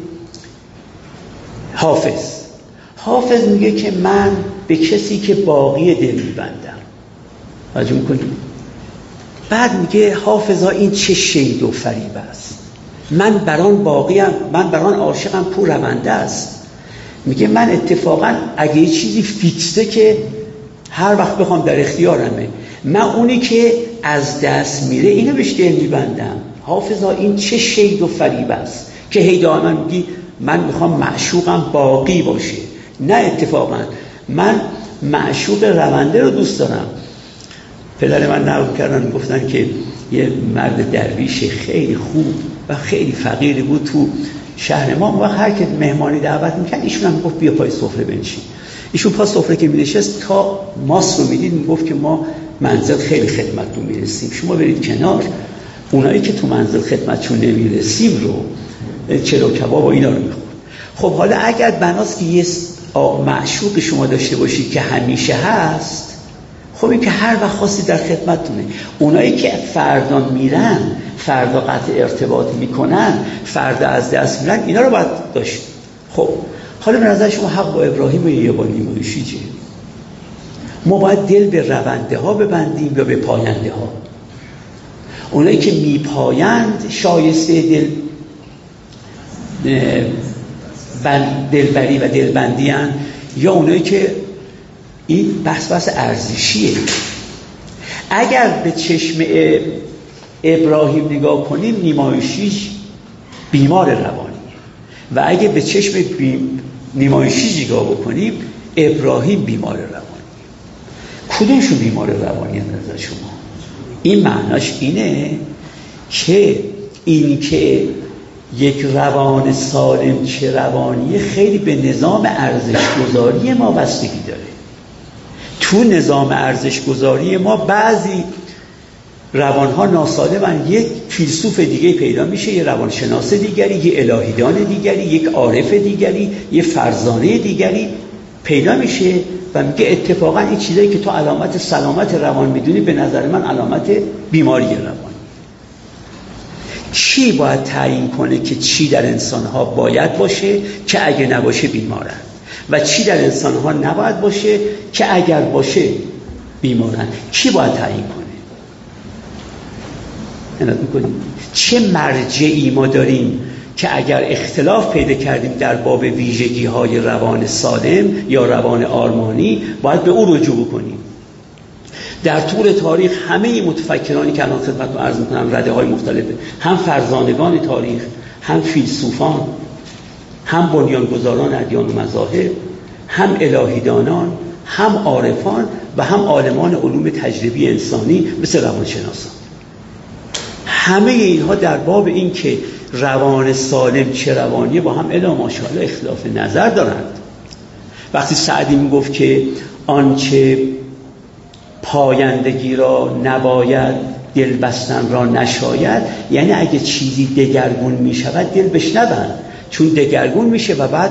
حافظ میگه که من به کسی که باقی دل میبندم. توجه میکنید؟ بعد میگه حافظا این چه شید و فریب است، من بران باقیم، من بران عاشقم کو رونده است. میگه من اتفاقا اگه یه چیزی فیکسه که هر وقت بخوام در اختیارمه، من اونی که از دست میره اینو بهش دل میبندم. حافظا این چه شید و فریب است که هی دائما میگی من میخوام معشوقم باقی باشه. نه، اتفاقا من معشوق رونده رو دوست دارم. پدر من نقل کردن، گفتن که یه مرد درویش خیلی خوب و خیلی فقیری بود تو شهر ما، و هر که مهمانی دعوت میکرد ایشون هم گفت بیا پای سفره بنشین. ایشون پای سفره که می‌نشست تا ماست رو میدید میگفت که ما منزل خیلی خدمتتون میرسیم، شما برید کنار، اونایی که تو منزل خدمتشون نمیرسیم رو چلو کباب و اینا رو میخورن. خب حالا اگر بناست که یه معشوق شما داشته باشید که همیشه هست، خب این که هر وقت خواستی در خدمتتونه. اونایی که فردا میرن، فردا قطع ارتباط میکنن، فردا از دست میرن، اینا رو باید داشت. خب حالا به نظر شما حق با ابراهیم یا با نیمایشی چیه؟ ما باید دل به رونده ها ببندیم یا به پاینده ها؟ اونایی که میپایند شایسته دلبری و دلبندی هن، یا اونایی که این بحث ارزشیه. اگر به چشم ابراهیم نگاه کنیم نیمایشیش بیمار روانی، و اگه به چشم نیمایشی نگاه بکنیم ابراهیم بیمار روانی. کدومشون بیمار روانی نظر شما؟ این معناش اینه که این که یک روان سالم چه روانیه خیلی به نظام ارزش‌گذاری ما بستگی داره. تو نظام ارزش‌گذاری ما بعضی روانها ناسالمن، یک فیلسوف دیگه پیدا میشه، یه روانشناس دیگری، یه الهیدان دیگری، یک عارف دیگری، یه فرزانه دیگری پیدا میشه و میگه اتفاقا این چیزایی که تو علامت سلامت روان میدونی به نظر من علامت بیماری روان. چی باید تعیین کنه که چی در انسانها باید باشه که اگه نباشه بیمارن، و چی در انسانها نباید باشه که اگر باشه بیمارن؟ کی باید تعیین کنه؟ عنایت میکنیم چه مرجعی ما داریم که اگر اختلاف پیدا کردیم در باب ویژگی های روان سالم یا روان آرمانی باید به او رجوع کنیم؟ در طول تاریخ همه متفکرانی که الان خدمتتون عرض میکنم، رده های مختلفه، هم فرزانگان تاریخ، هم فیلسوفان، هم بنیانگذاران ادیان و مذاهب، هم الهیدانان، هم عارفان و هم عالمان علوم تجربی انسانی مثل روانشناسان، همه اینها در باب این که روان سالم چه روانیه با هم الا ماشاءالله اختلاف نظر دارند. وقتی سعدی میگفت که آنچه پایندگی را نباید دل بستن را نشاید، یعنی اگه چیزی دگرگون میشود دل بشنون، چون دگرگون میشه و بعد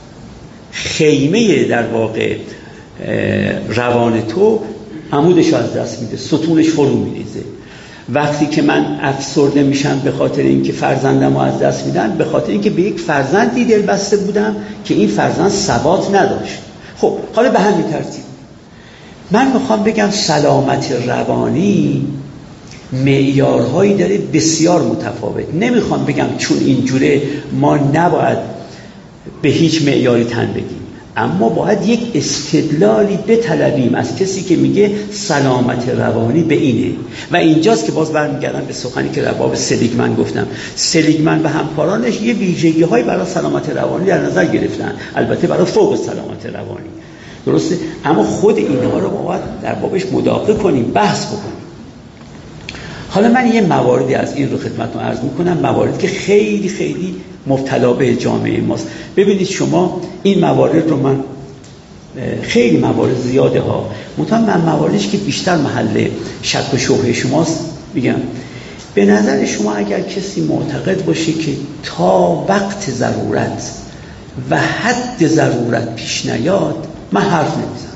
خیمه در واقع روان تو عمودش از دست میده، ستونش فرو میریزه. وقتی که من افسرده میشم به خاطر اینکه فرزندم رو از دست میدم، به خاطر اینکه به یک فرزندی دل بسته بودم که این فرزند ثبات نداشت. خب حالا به همین ترتیب من میخوام بگم سلامت روانی معیارهایی داره بسیار متفاوت. نمیخوام بگم چون اینجوره ما نباید به هیچ معیاری تن بدیم، اما باید یک استدلالی بطلبیم از کسی که میگه سلامت روانی به اینه. و اینجاست که باز برمیگردم به سخنی که در باب سلیگمن گفتم. سلیگمن و همکارانش یه ویژگی های برای سلامت روانی در نظر گرفتن، البته برای فوق سلامت روانی، درسته، اما خود اینها رو باید در بابش مداقه کنیم، بحث بکنیم. حالا من یه مواردی از این رو خدمتتون عرض میکنم، مواردی که خیلی خیلی مبتلا به جامعه ماست. ببینید شما این موارد رو، من خیلی موارد زیاده ها، من مواردش که بیشتر محل شک و شبهه شماست میگم. به نظر شما اگر کسی معتقد باشه که تا وقت ضرورت و حد ضرورت پیش نیاد من حرف نمیزنم،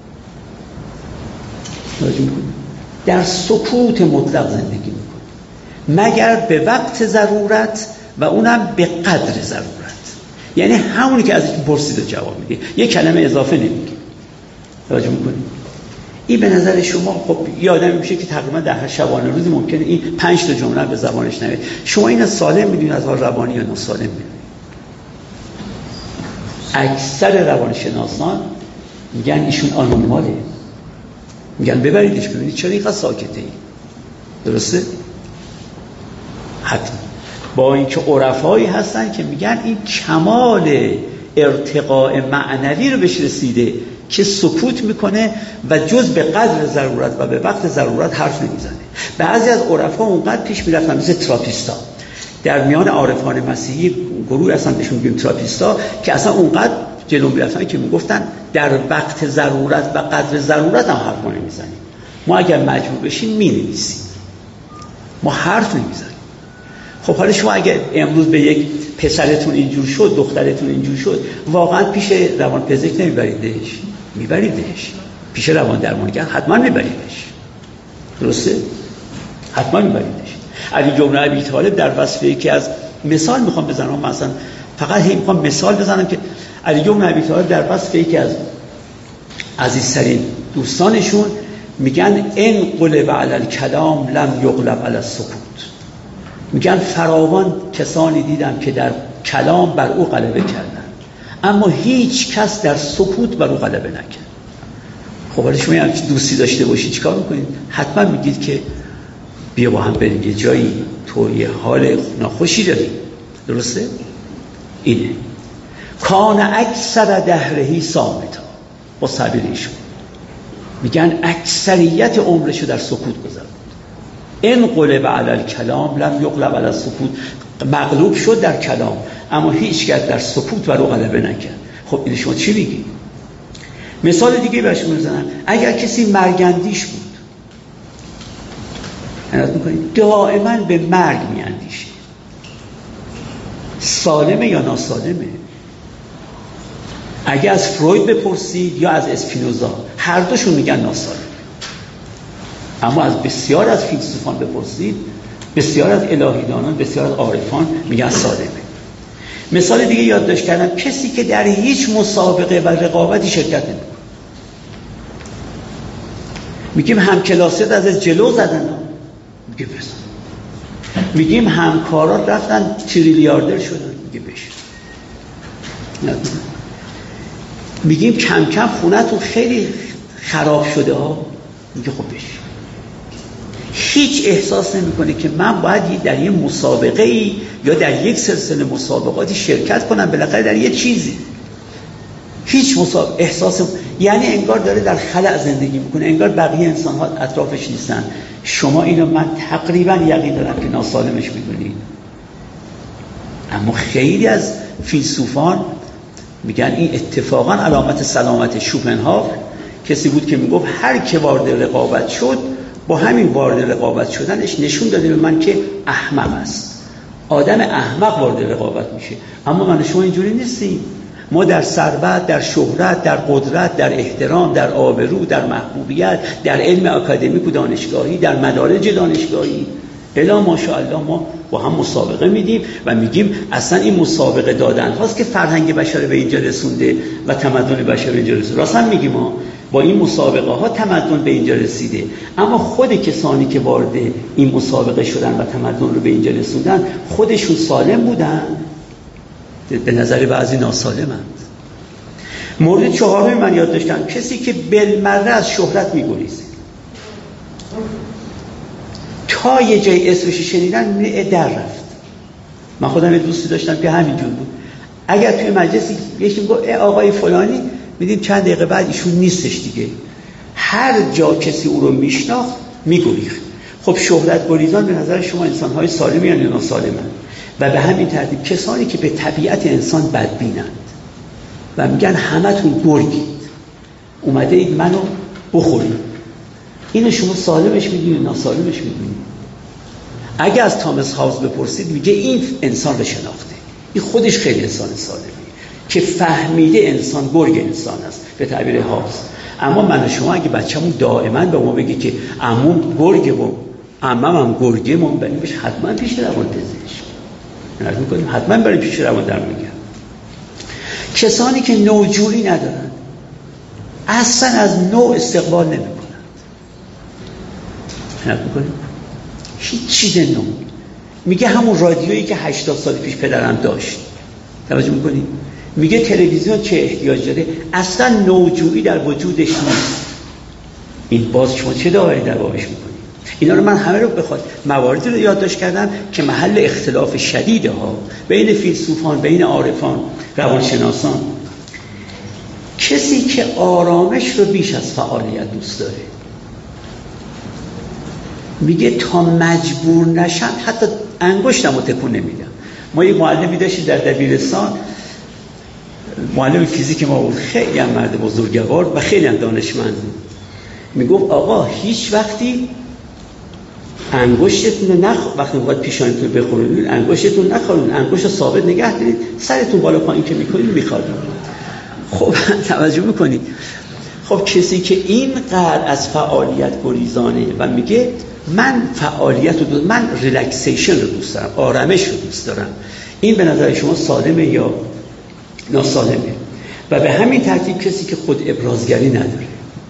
در سکوت مطلق زندگی میکنه مگر به وقت ضرورت و اونم به قدر ضرورت، یعنی همونی که ازش پرسید جواب میده، یک کلمه اضافه نمیگه. توجه میکنید؟ این به نظر شما خب یه آدمی میشه که تقریبا در هر شبانه روزی ممکنه این 5 تا جمله به زبانش نیاد. شما این سالم میدونید از حال روانی یا ناسالم میدونید؟ اکثر روانشناسان میگن ایشون آنورماله، میگن ببریدش ببینید چرا اینقدر ساکته ای. درسته؟ حتما با اینکه عرفایی هستن که میگن این کمال ارتقاء معنوی رو بهش رسیده که سکوت میکنه و جز به قدر ضرورت و به وقت ضرورت حرف نمیزنه. بعضی از عرفا اونقدر پیش میرفتن مثل تراپیستا، در میان عارفان مسیحی گروه اصلا بهشون میگیم تراپیستا، که اصلا اونقدر جلو میرفتن که میگفتن در وقت ضرورت و قدر ضرورت هم حرف نمیزنیم. ما اگر مجبور بشیم مینویسیم، ما حرف نمیزنیم. خب حالا شما اگر امروز به یک پسرتون اینجور شد، دخترتون اینجور شد، واقعا پیش روانپزشک نمیبریدش؟ میبریدش. پیش روان درمانگر حتما میبریدش. درسته؟ حتما میبریدش. علی جمله ابی طالب در وصف یکی از مثال میخوام بزنم، مثلا فقط میخوام مثال بزنم که علی جمله ابی طالب در وصف یکی از عزیزترین دوستانشون میگن ان قلب علی الکلام لم یغلب علی السکوت. میگن فراوان کسانی دیدم که در کلام بر او غلبه کردن، اما هیچ کس در سکوت بر او غلبه نکرد. خب حالا شما یک دوستی داشته باشید چیکار میکنید؟ حتما میگید که بیا با هم بریم یه جایی، تو یه حال ناخوشی داری. درسته؟ اینه کان اکثر دهرهی صامتا، با صبریشون میگن اکثریت عمرشو در سکوت گذرد. ان قلب علی الکلام لم یغلب علی السکوت، مغلوب شد در کلام اما هیچ کس در سکوت بر او غلبه نکرد. خب این شما چی میگی؟ مثال دیگه بهش میزنن. اگر کسی مرگندیش بود، عنایت میکنید دائما به مرگ میاندیشه، سالمه یا ناسالمه؟ اگه از فروید بپرسید یا از اسپینوزا، هر دوشون میگن ناسالمه. اما از بسیار از فیلسوفان بپرسید، بسیار از الهیدانان، بسیار از عارفان میگن سالمه. مثال دیگه یادداشت کردم، کسی که در هیچ مسابقه و رقابتی شرکت نمیکنه. میگیم همکلاسیات از جلو زدن، میگه بزن. میگیم همکارات رفتن تریلیاردر شدن، میگه بشن. میگیم کم کم خونه‌تون خیلی خراب شده ها، میگه خب بشن. هیچ احساس نمیکنه که من باید در یه مسابقه ای یا در یک سلسله مسابقاتی شرکت کنم، بالاخره در یه چیزی. هیچ احساس، یعنی انگار داره در خلأ زندگی میکنه، انگار بقیه انسان ها اطرافش نیستن. شما اینو من تقریبا یقین دارم که ناسالمش میدونید. اما خیلی از فیلسوفان میگن این اتفاقا علامت سلامت. شوپنهاور کسی بود که میگفت هر که وارد رقابت شد، با همین وارد رقابت شدنش نشون داده به من که احمق است. آدم احمق وارد رقابت میشه. اما من شما اینجوری نیستیم. ما در ثروت، در شهرت، در قدرت، در احترام، در آبرو، در محبوبیت، در علم اکادمیک و دانشگاهی، در مدارج دانشگاهی، الا ماشاءالله ما با هم مسابقه میدیم و میگیم اصلا این مسابقه دادن هاست که فرهنگ بشر به اینجا رسونده و تمدن بشر به اینجا رسونده. راستن میگیم ما با این مسابقه ها تمدن به اینجا رسیده، اما خود کسانی که وارد این مسابقه شدن و تمدن رو به اینجا رسوندن خودشون سالم بودن؟ به نظر بعضی ناسالمند. مورد چهارم من یاد داشتم، کسی که بالمره از شهرت میگریزه، تا یه جای اسمش شنیدن میگه در رفت. من خودم یه دوستی داشتم که همینجور بود، اگر توی مجلسی یکی میگه آقای فلانی، میدیم چند دقیقه بعد ایشون نیستش دیگه. هر جا کسی او رو میشناخت میگریخت. خب شهرت گریزان به نظر شما انسان‌های سالمی یا ناسالمند؟ و به همین ترتیب کسانی که به طبیعت انسان بدبینند و میگن همتون گرگید، اومده اید منو بخورید، اینو شما سالمش میدونید ناسالمش میدونید؟ اگه از تامس هاوز بپرسید میگه این انسان رو شناخته، این خودش خیلی انسان سالمیه که فهمیده انسان گرگ انسان است به تعبیر هاوز. اما من و شما اگه بچه‌مون دائما به ما بگه که عموم گرگه و عمم گرگه، ما بریم بهش حتما پیش روانپزشک نرد میکنیم، حتما بریم پیش روان درمانگر. کسانی که نوجوری ندارن اصلا از نوع استقبال نمیکنن. هیچ چیز نمود. میگه همون رادیویی که 80 سال پیش پدرم داشت. توجه میکنی؟ میگه تلویزیون چه احتیاج داره؟ اصلا نوجویی در وجودش نیست. این باز شما چه داوری در بابش میکنی؟ اینا رو من همه رو بخواد مواردی رو یادداشت کردم که محل اختلاف شدیده ها بین فیلسوفان، بین عارفان، روانشناسان. کسی که آرامش رو بیش از فعالیت دوست داره، میگه تا مجبور نشم حتی انگشتم رو تکون نمیدم. ما یک معلمی داشتیم در دبیرستان، معلم فیزیک ما بود، خیلی هم مرد بزرگوار و خیلی هم دانشمند. میگفت آقا هیچ وقتی انگشتتون رو وقتی باید پیشانیتون بخورید انگشتتون نخورید، انگشت رو ثابت نگه دارید، سرتون بالا پایین که میکنید میخواد. خب توجه میکنید. خب کسی که اینقدر از فعالیت گریزانه و میگه من فعالیت رو دوست، من ریلکسیشن رو دوست دارم، آرامش رو دوست دارم، این به نظر شما سالمه یا ناسالمه؟ و به همین ترتیب کسی که خود ابرازگری نداره،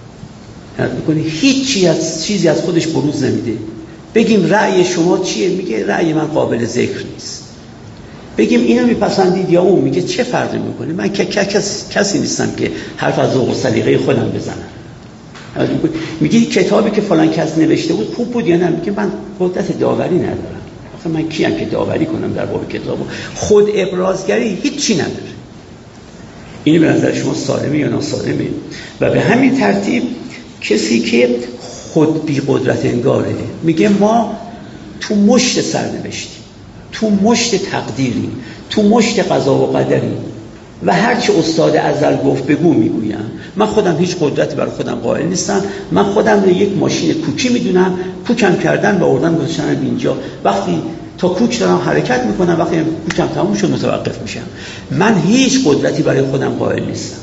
هیچ چیزی از خودش بروز نمیده. بگیم رأی شما چیه؟ میگه رأی من قابل ذکر نیست. بگیم اینو میپسندید یا اون، میگه چه فرقی میکنه؟ من کسی نیستم که حرف از ذوق و سلیقه خودم بزنم. میگه کتابی که فلان کس نوشته بود خوب بود یا نه؟ میگه من قدرت داوری ندارم. آخه من کیم که داوری کنم در باب کتابو؟ خود ابرازگری هیچی نداره. این به نظر شما سالمه یا ناسالمه؟ و به همین ترتیب کسی که خود بی قدرت انگاره، میگه ما تو مشت سرنوشتیم، تو مشت تقدیریم، تو مشت قضا و قدریم و هرچی استاد ازل گفت بگو میگویم. من خودم هیچ قدرتی برای خودم قائل نیستم. من خودم رو یک ماشین کوکی میدونم، کوکم کردن و آوردن گذاشتن اینجا. وقتی تا کوک دارم حرکت میکنم، وقتی کوکم تموم شد متوقف میشم. من هیچ قدرتی برای خودم قائل نیستم.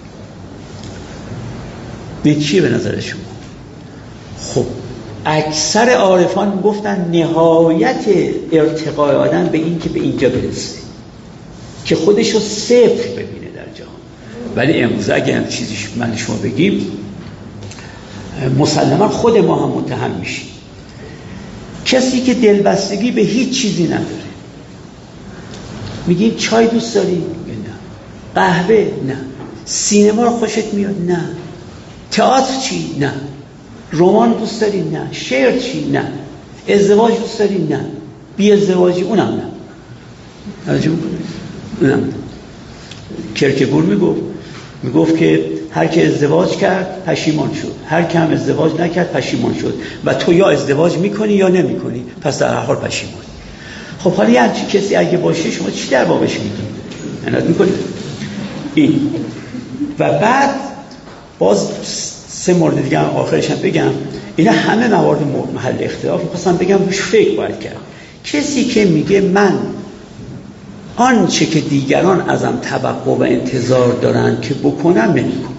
این چیه به نظر شما؟ خب اکثر عارفان گفتن نهایت ارتقای آدم به این که به اینجا برسه که خودش رو صفر ببینه در جهان. ولی امروز اگه هم چیزیش من شما بگیم، مسلما خود ما هم متهم میشیم. کسی که دلبستگی به هیچ چیزی نداره، میگیم چای دوست داری؟ نه. قهوه؟ نه. سینما رو خوشت میاد؟ نه. تئاتر چی؟ نه. رمان دوست داری؟ نه. شعر چی؟ نه. ازدواج دوست داری؟ نه. بی ازدواجی؟ اونم نه. توجه می‌کنید؟ اونم نه. کرکگور میگفت که هر که ازدواج کرد پشیمان شد، هر که هم ازدواج نکرد پشیمان شد و تو یا ازدواج میکنی یا نمیکنی، پس در هر حال پشیمانی. خب حالا یه همچین کسی اگه باشه شما چی در بابش میگید؟ عنایت میکنید؟ این و بعد باز سه مورد دیگه آخرش هم بگم. اینا همه موارد محل اختلاف، می‌خواستم بگم روش فکر باید کرد. کسی که میگه من آنچه که دیگران ازم توقع و انتظار دارن که بکنم نمی‌کنم،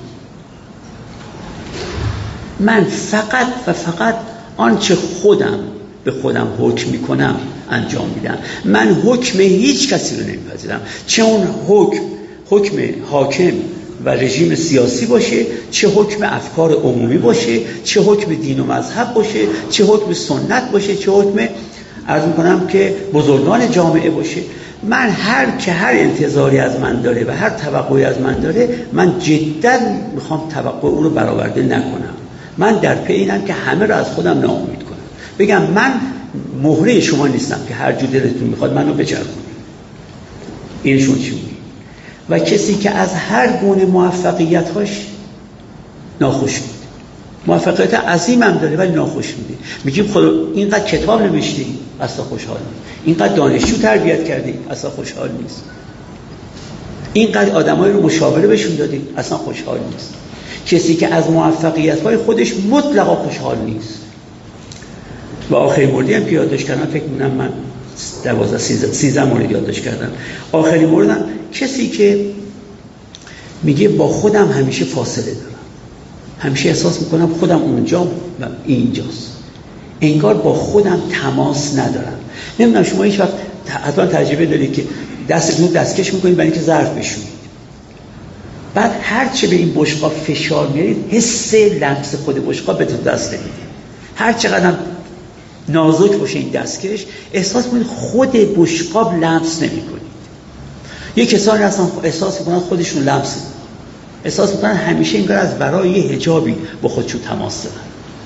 من فقط و فقط آنچه خودم به خودم حکم میکنم انجام میدم. من حکم هیچ کسی رو نمیپذیرم، چه اون حکم حاکم و رژیم سیاسی باشه، چه حکم افکار عمومی باشه، چه حکم دین و مذهب باشه، چه حکم سنت باشه، چه حکم عرض میکنم که بزرگان جامعه باشه. من هر انتظاری از من داره و هر توقعی از من داره، من جدا میخوام توقع او رو برآورده نکنم. من در پی اینم که همه رو از خودم ناامید کنم، بگم من مهره شما نیستم که هر جو دلتون میخواد منو بچرخونید. اینشون چی میگه؟ و کسی که از هر گونه موفقیت‌هاش ناخوش میده، موفقیت عظیم هم داره ولی ناخوش میده. میگیم خدا اینقدر کتاب نوشتی اصلا خوشحال نیست، اینقدر دانشجو تربیت کردی اصلا خوشحال نیست، اینقدر آدمایی رو مشاوره بهشون دادی اصلا خوشحال نیست. کسی که از موفقیت‌های خودش مطلقا خوشحال نیست. و آخرین موردی هم که یادداشت کردم، فکر می‌کنم من 13 مورد یادداشت کردم. آخرین موردم کسی که میگه با خودم همیشه فاصله دارم، همیشه احساس میکنم خودم اونجا و اینجاست، انگار با خودم تماس ندارم. نمیدونم شما هیچ وقت حتما تجربه دارید که دستتون دستکش میکنید برای اینکه ظرف بشورید، بعد هرچه به این بشقاب فشار میارید حس لمس خود بشقاب بهتون دست نمیده، هر چقدر نازک باشه این دستکش، احساس کنید خود بشقاب لمس نمی‌کنید. یه کسانی هستن احساس می‌کنن خودشون لمس، احساس می‌کنن همیشه انگار از ورای یه حجابی با خودشون تماس دارن.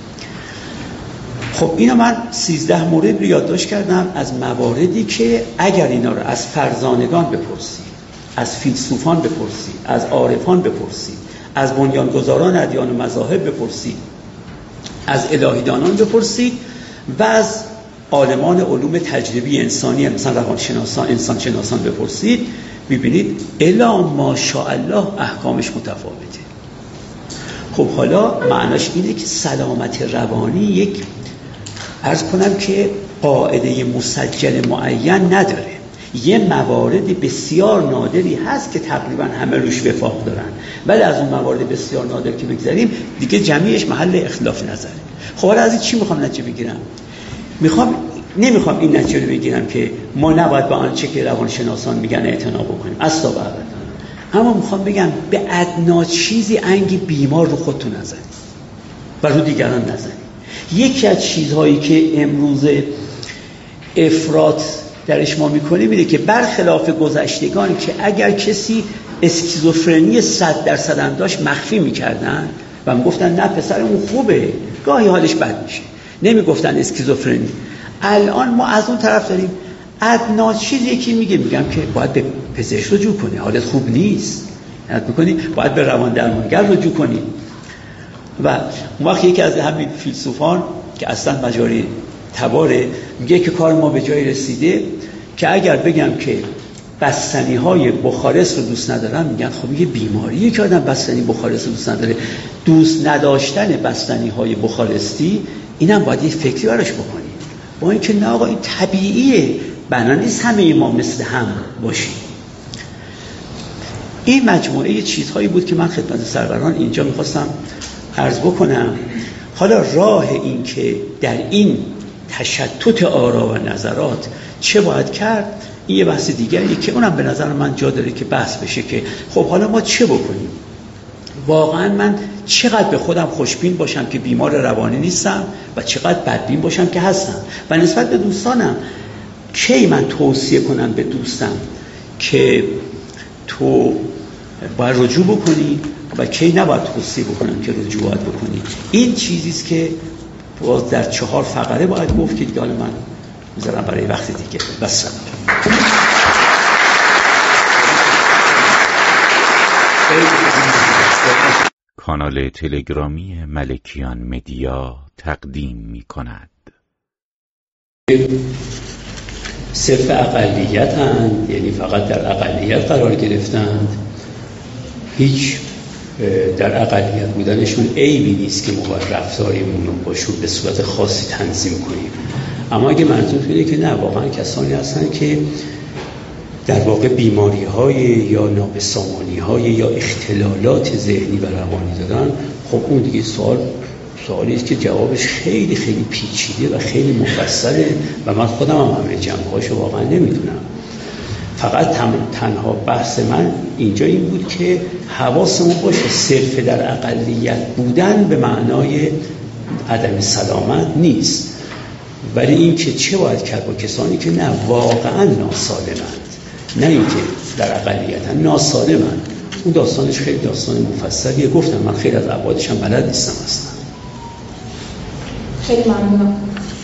خب اینا من 13 مورد رو یادداشت کردم از مواردی که اگر اینا رو از فرزانگان بپرسید، از فیلسوفان بپرسید، از عارفان بپرسید، از بنیانگذاران ادیان و مذاهب بپرسید، از الهیدانان بپرسید و از عالمان علوم تجربی انسانی مثلا روانشناسان، انسان شناسان بپرسید، می‌بینید الا ماشاءالله احکامش متفاوته. خب حالا معناش اینه که سلامت روانی یک عرض کنم که قاعده مسجل معین نداره. یه موارد بسیار نادری هست که تقریبا همه روش وفاق دارن، ولی از اون موارد بسیار نادر که بگذاریم دیگه جمعیش محل اختلاف نظره. خب حالا از این چی میخوام نتیجه بگیرم؟ نمیخوام این نتیجه رو بگیرم که ما نباید با آنچه که روانشناسان میگن اعتنا بکنیم، اصلا و ابدا، اما میخوام بگم به ادنا چیزی انگ بیمار رو خودتون نزنید و رو دیگران نزنید. یکی از چیزهایی که امروز افراط درش ما میکنیم اینه که برخلاف گذشتگان که اگر کسی اسکیزوفرنی 100% هم داشت مخفی میکردن و میگفتن نه پسر اون خوبه، گاهی حالش بد میشه، نمیگفتن اسکیزوفرنی. الان ما از اون طرف داریم ادنا چیزی که میگم که باید به پزشک رجوع کنی، حالت خوب نیست، باید به روان درمانگر رجوع کنی. و اون وقت یکی از همین فیلسوفان که اصلا مجاری تباره میگه که کار ما به جای رسیده که اگر بگم که بستنی‌های بخارست رو دوست ندارم، میگن خب یه بیماریه که آدم بستنی بخارست رو دوست نداره. دوست نداشتن بستنی‌های بخارستی اینم باید یه فکری براش بکنی، با اینکه نه آقا این طبیعیه، بنا نیست همه ما مثل هم باشیم. این مجموعه چیزهایی بود که من خدمت سروران اینجا میخواستم عرض بکنم. حالا راه این که در این تشتت آرا و نظرات چه باید کرد، این یه بحث دیگریه که اونم به نظر من جا داره که بحث بشه که خب حالا ما چه بکنیم. واقعا من چقدر به خودم خوشبین باشم که بیمار روانی نیستم و چقدر بدبین باشم که هستم، و نسبت به دوستانم کی من توصیه کنم به دوستم که تو باید رجوع بکنی و کی نباید توصیه بکنم که رجوع باید بکنی. این چیزیست که باز در 4 فقره باید گفت که دیگه حالا من میذارم برای وقت دیگه. بس کانال تلگرامی ملکیان مدیا تقدیم می کند. صرف اقلیت هستند، یعنی فقط در اقلیت قرار گرفتند، هیچ در اقلیت بودنشون عیبی نیست که ما باید رفتاریمون رو باشون به صورت خاصی تنظیم کنیم. اما اگه منظور اینه که نه، واقعا کسانی هستن که در واقع بیماری‌های یا نابسامانی‌های یا اختلالات ذهنی و روانی دارن، خب اون دیگه سوالی است که جوابش خیلی خیلی پیچیده و خیلی مفصله و من خودم هم همه جنبه‌هاشو واقعا نمیدونم. فقط تنها بحث من اینجا این بود که حواسمون باشه صرف در اقلیت بودن به معنای عدم سلامت نیست، ولی این که چه باید کرد با کسانی که نه واقعا ناسالمند، نه اینکه در اقلیتن ناسالمند. اون داستانش خیلی داستان مفصلیه، گفتم من خیلی از ابعادش هم بلد نیستم اصلا. خیلی ممنونم.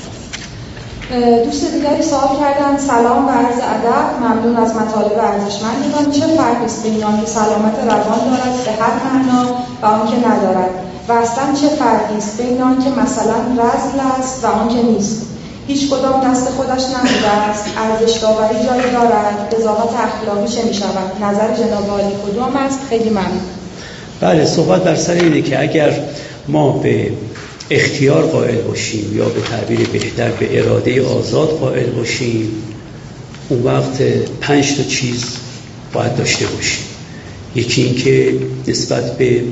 دوست دیگری سوال کردن: سلام و عرض ادب، ممنون از مطالب ارزشمندتان. چه فرقی است بین آنکه سلامت روان دارد به هر معنا و آنکه ندارد؟ و اصلا چه فرقی است بین آنکه مثلا رذل است و آنکه نیست؟ هیچ کدام دست خودش نبوده است. ارزش داوری جایی دارد؟ قضاوت اخلاقی چه می‌شود؟ نظر جناب عالی کدام است؟ خیلی ممنون. بله، صحبت بر سر اینه که اگر ما به اختیار قائل باشیم یا به تعبیر بهتر به اراده آزاد قائل باشیم، اون وقت 5 تا چیز باید داشته باشیم. یکی این که نسبت به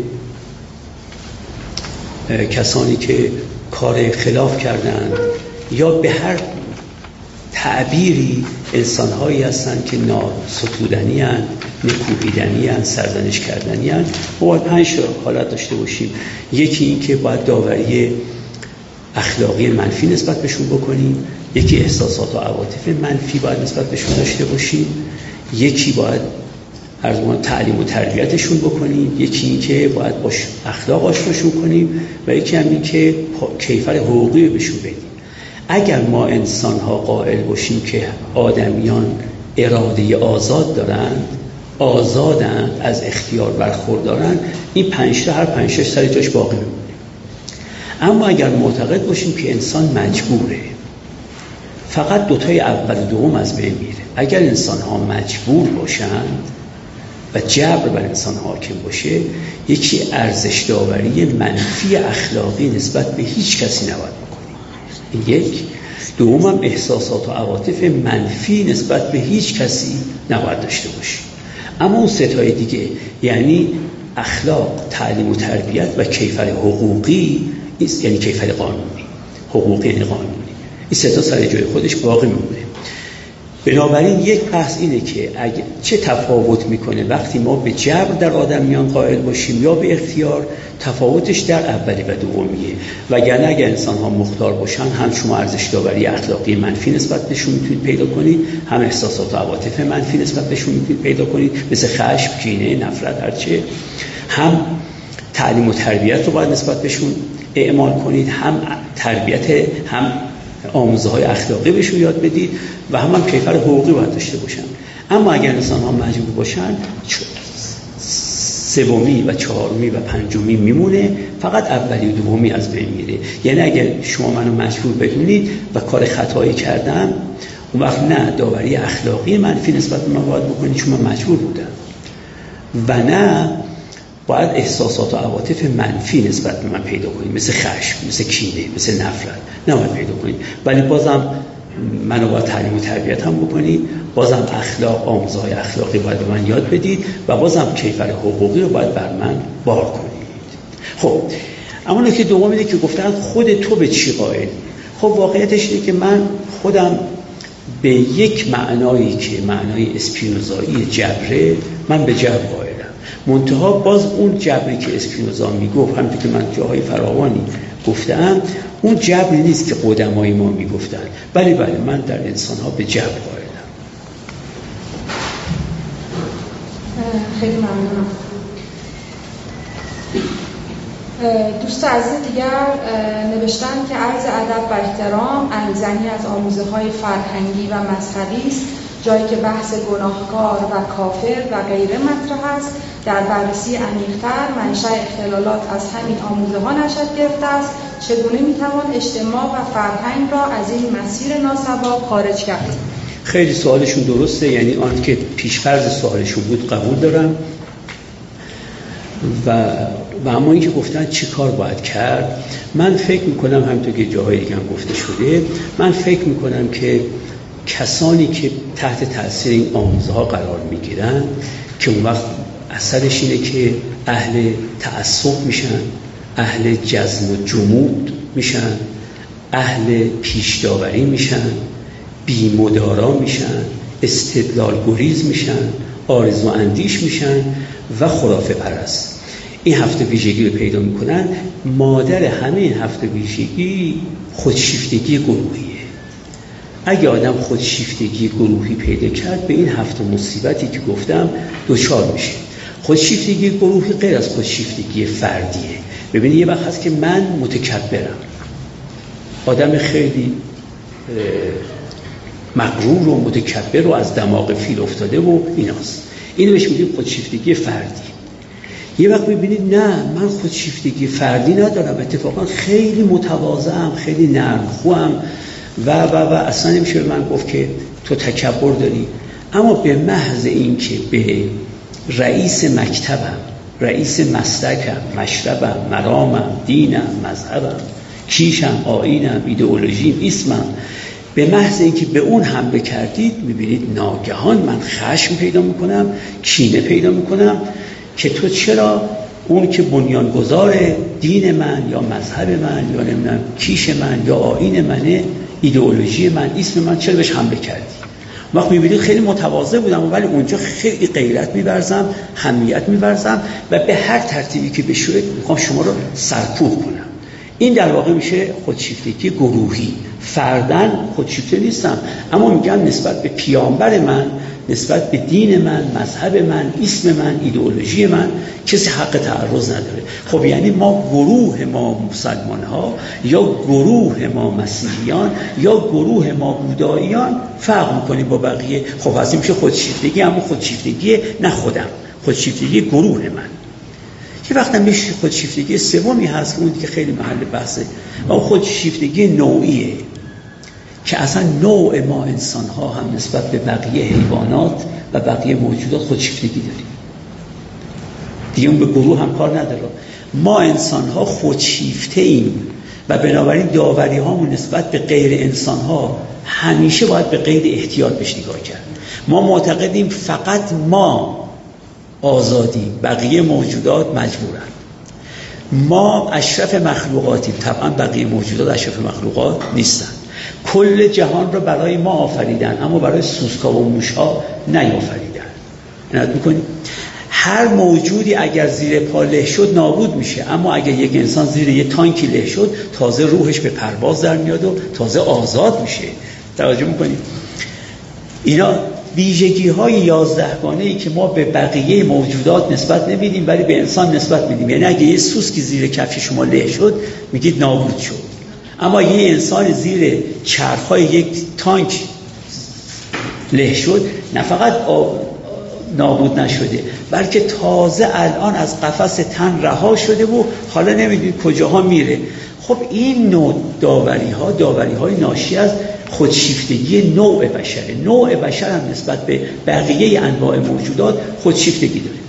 کسانی که کار خلاف کردند یا به هر تعبیری انسان‌هایی هستند که ناستودنی هستند، نکوهیدنی هستند، سرزنش کردنی هستند، باید 5 حالت داشته باشیم. یکی این که باید داوری اخلاقی منفی نسبت بهشون بکنیم، یکی احساسات و عواطف منفی باید نسبت بهشون داشته باشیم، یکی باید تعلیم و تربیتشون بکنیم، یکی این که باید باش اخلاق آشناشون کنیم و یکی هم این که کیفر حقوقی بهشون بدیم. اگر ما انسان‌ها قائل باشیم که آدمیان اراده آزاد دارند، آزادند، از اختیار برخوردارند، این 5 تا هر 5 سر جاش باقی میمونه. اما اگر معتقد باشیم که انسان مجبوره، فقط 2 تای اول و دوم از بین میره. اگر انسان‌ها مجبور باشند و جبر بر انسان حاکم باشه، یکی ارزش داوری منفی اخلاقی نسبت به هیچ کسی نباید بکنیم. این یک. دوم هم احساسات و عواطف منفی نسبت به هیچ کسی نباید داشته باشیم. اما اون 3 تای دیگه، یعنی اخلاق، تعلیم و تربیت و کیفر حقوقی، یعنی کیفر قانونی، حقوقی یعنی قانونی، این 3 تا سر جای خودش باقی میمونه. بنابراین یک بحث اینه که چه تفاوت میکنه وقتی ما به جبر در آدمیان قائل باشیم یا به اختیار. تفاوتش در اولی و دومیه. وگرنه اگر انسان ها مختار باشن، هم شما ارزش داوری اخلاقی منفی نسبت بهشون میتونید پیدا کنید، هم احساسات و عواطف منفی نسبت بهشون میتونید پیدا کنید، مثل خشم، کینه، نفرت، هرچه. هم تعلیم و تربیت رو باید نسبت بهشون اعمال کنید، هم تربیت، هم آموزه های اخلاقی بهشون یاد بدید و هم کیفر حقوقی باید داشته باشن. اما اگر انسان ها مجبور باشن، 3می و 4می و 5می میمونه، فقط اولی و دومی از بین میره. یعنی اگر شما منو مجبور بدونید و کار خطایی کردم، اون وقت نه داوری اخلاقی منفی نسبت به من باید بکنید چون من مجبور بودم، و نه باید احساسات و عواطف منفی نسبت به من پیدا کنید، مثل خشم، مثل کینه، مثل نفرت نباید پیدا کنید. ولی بازم منو باید تعلیم و تربیت هم بکنید، بازم اخلاق، آموزه های اخلاقی باید به من یاد بدید و بازم کیفر حقوقی رو باید بر من بار کنید. خب اما نکته دوم اینه که گفتن خود تو به چی قائلی؟ خب واقعیتش اینه که من خودم به یک معنایی که معنای اسپینوزایی جبره، من به جبر قائلم. منتها باز اون جبری که اسپینوزا میگفت، همونطور که من جاهای فراوانی گفتم، اون جبری نیست که قدمای ما میگفتن. بله من در انسان‌ها به جبر قائلم. خیلی ممنونم. دوست عزیز دیگر نوشتن که عرض ادب و احترام انگیزنی از آموزه‌های فرهنگی و مذهبی است، جایی که بحث گناهکار و کافر و غیره مطرح است. در بررسی عمیق‌تر منشأ اختلالات از همین آموزه‌ها نشأت گرفته است. چگونه می‌توان اجتماع و فرهنگ را از این مسیر ناسواب خارج کرد؟ خیلی سوالشون درسته، یعنی آن که پیش‌فرض سوالشون بود قبول دارم و اما این که گفتن چی کار باید کرد، من فکر میکنم همونطور که جاهای دیگه هم گفته شده، من فکر میکنم که کسانی که تحت تأثیر این آموزه ها قرار میگیرن که اون وقت اثرش اینه که اهل تعصب میشن، اهل جزم و جمود میشن، اهل پیشداوری میشن، بیمدارا میشن، استدلال گریز میشن، آرزو اندیش میشن و خرافه پرست. این 7 ویژگی رو پیدا میکنن. مادر همه این 7 ویژگی خودشیفتگی گروهیه. اگه آدم خودشیفتگی گروهی پیدا کرد، به این 7 مصیبتی که گفتم دوچار میشه. خودشیفتگی گروهی غیر از خودشیفتگی فردیه. ببینید یه وقت هست که من متکبرم، آدم خیلی مغرور و متکبر و از دماغ فیل افتاده و ایناست، اینو بهش میگیم خودشیفتگی فردی. یه وقت میبینید نه، من خودشیفتگی فردی ندارم، اتفاقا خیلی متواضعم، خیلی نرمخوام و اصلا نمیشه به من گفت که تو تکبر داری. اما به محض این که به رئیس مکتبم، رئیس مسلکم، مشربم، مرامم، دینم، مذهبم، کیشم، آیینم، ایدئولوژیم، اسمم، به محض اینکه به اون حمله کردید، میبینید ناگهان من خشم پیدا میکنم، کینه پیدا میکنم که تو چرا اون که بنیانگذار دین من یا مذهب من یا نمیدونم کیش من یا آیین منه، ایدئولوژی من، اسم من، چرا بهش حمله کردی؟ وقت میبینید خیلی متواضع بودم ولی اونجا خیلی غیرت می‌ورزم، حمیت می‌ورزم و به هر ترتیبی که بشه میخوام شما رو سرکوب کنم. این در واقع میشه خودشیفتگی گروهی. فردن خودشیفته نیستم، اما میگم نسبت به پیامبر من، نسبت به دین من، مذهب من، اسم من، ایدئولوژی من کسی حق تعرض نداره. خب یعنی ما گروه ما مسلمان ها یا گروه ما مسیحیان یا گروه ما بوداییان فرق میکنیم با بقیه. خب پس میشه خودشیفتگی، اما خودشیفتگی نه خودم، خودشیفتگی گروه من. یه وقتا میشه خودشیفتگی سومی هست که اون دیگه خیلی محل بحثه و اون خودشیفتگی نوعیه که اصلا نوع ما انسان ها هم نسبت به بقیه حیوانات و بقیه موجودات خودشیفتگی داریم دیگه، اون به گروه هم کار نداره. ما انسان ها خودشیفته ایم و بنابراین داوری هامون نسبت به غیر انسان ها همیشه باید به قید احتیاط بهش نگاه کرد. ما معتقدیم فقط ما آزادیم، بقیه موجودات مجبورن. ما اشرف مخلوقاتیم، طبعا بقیه موجودات اشرف مخلوقات نیستن. کل جهان رو برای ما آفریدن اما برای سوسکا و موشها نیافریدن. عنایت میکنیم هر موجودی اگر زیر پا له شد نابود میشه، اما اگر یک انسان زیر یک تانکی له شد تازه روحش به پرواز در میاد و تازه آزاد میشه. توجه میکنیم اینا ویژگی های 11 گانه‌ای که ما به بقیه موجودات نسبت نمیدیم ولی به انسان نسبت میدیم. یعنی اگه یه سوسکی زیر کفش شما له شد میگید نابود شد، اما یه انسان زیر چرخ‌های یک تانک له شد نه فقط نابود نشده بلکه تازه الان از قفس تن رها شده و حالا نمیدونید کجاها میره. خب این نوع داوری‌های ناشی از خودشیفتگی نوع بشره. نوع بشر هم نسبت به بقیه انواع موجودات خودشیفتگی داره.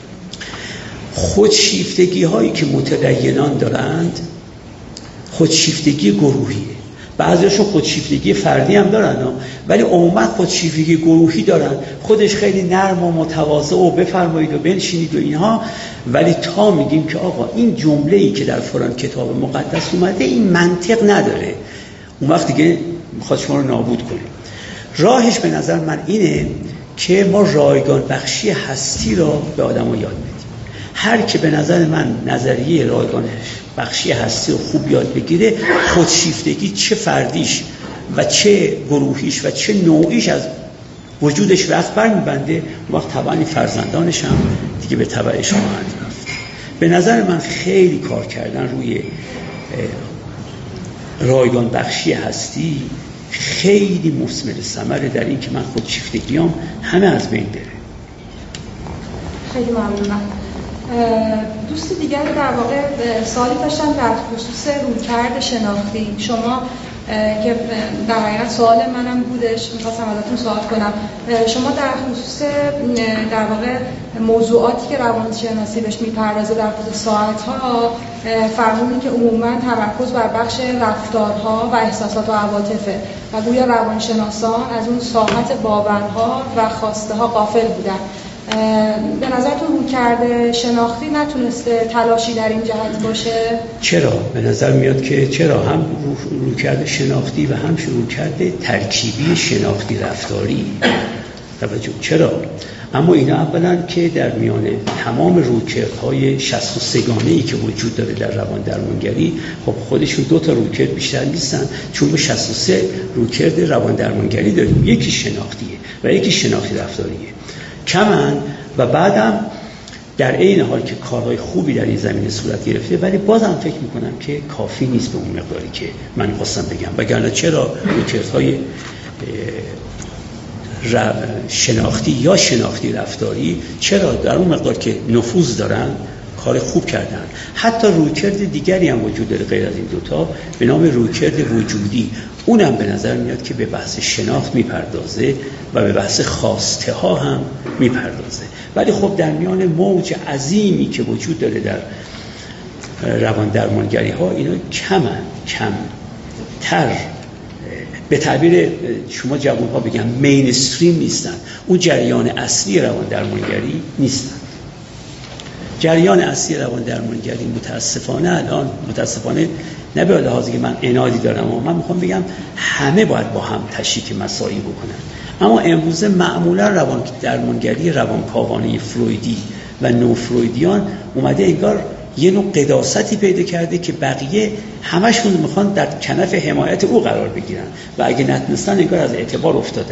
خودشیفتگی هایی که متدینان دارند خودشیفتگی گروهیه. بعضیشون خودشیفتگی فردی هم دارن ولی عموما خودشیفتگی گروهی دارن. خودش خیلی نرم و متواضع و بفرمایید و بنشینید و اینها، ولی تا میگیم که آقا این جمله‌ای که در فلان کتاب مقدس اومده این منطق نداره، اون وقت دیگه میخواد شما رو نابود کنه. راهش به نظر من اینه که ما رایگان بخشی هستی را به آدم‌ها یاد بدیم. هر که به نظر من نظریه رایگان بخشی هستی رو خوب یاد بگیره، خودشیفتگی چه فردیش و چه گروهیش و چه نوعیش از وجودش رفت بر میبنده، وقت طبعا فرزندانش هم دیگه به تبعش خواهند رفت. به نظر من خیلی کار کردن روی رایگان بخشی هستی خیلی مثمر ثمره در این که من خودشیفتگیام همه از بین بره. خیلی ممنونم. دوست دیگر در واقع سوالی داشتم در خصوص رویکرد شناختی شما که در حقیقت سوال منم بودش، میخواستم ازتون سوال کنم. شما در خصوص در واقع موضوعاتی که روانشناسی بهش میپردازه در خصوص ساعتها فرمودید که عموما تمرکز بر بخش رفتارها و احساسات و عواطفه و گویا روانشناسان از اون ساحت باورها و خواسته ها غافل بودن. به نظرتون رویکرد شناختی نتونسته تلاشی در این جهت باشه؟ چرا؟ به نظر میاد که چرا هم رویکرد شناختی و هم رویکرد ترکیبی شناختی رفتاری. توجه چرا؟ اما اینا اولا که در میان تمام رویکردهای 63 گانه‌ای که وجود داره در روان درمانگری، خب خودشون دو تا رویکرد بیشتر نیستن، چون به 63 رویکرد روان درمانگری داریم، یکی شناختیه و یکی شناختی رفتاریه کمن. و بعدم در عین حال که کارهای خوبی در این زمینه صورت گرفته، ولی بازم فکر میکنم که کافی نیست به اون مقداری که من خواستم بگم. وگرنه چرا رویکردهای شناختی یا شناختی رفتاری چرا در اون مقدار که نفوذ دارن کار خوب کردن. حتی رویکرد دیگری هم وجود داره غیر از این دوتا به نام رویکرد وجودی، اونم به نظر میاد که به بحث شناخت میپردازه و به بحث خواسته ها هم میپردازه. ولی خب در میان موج عظیمی که وجود داره در روان درمانگری ها اینا کمتر به تعبیر شما جوان ها بگم مینستریم نیستن، اون جریان اصلی روان درمانگری نیستن. جریان اصلی روان درمانگری متاسفانه نه به لحاظی که من عنادی دارم، اما من میخوام بگم همه باید با هم تشریک مساعی بکنن. اما امروزه معمولا روان درمانگری روانکاوانه فرویدی و نو فرویدیان اومده انگار یه نوع قداستی پیدا کرده که بقیه همشون میخوان در کنف حمایت او قرار بگیرن و اگه نتونستن انگار از اعتبار افتادن.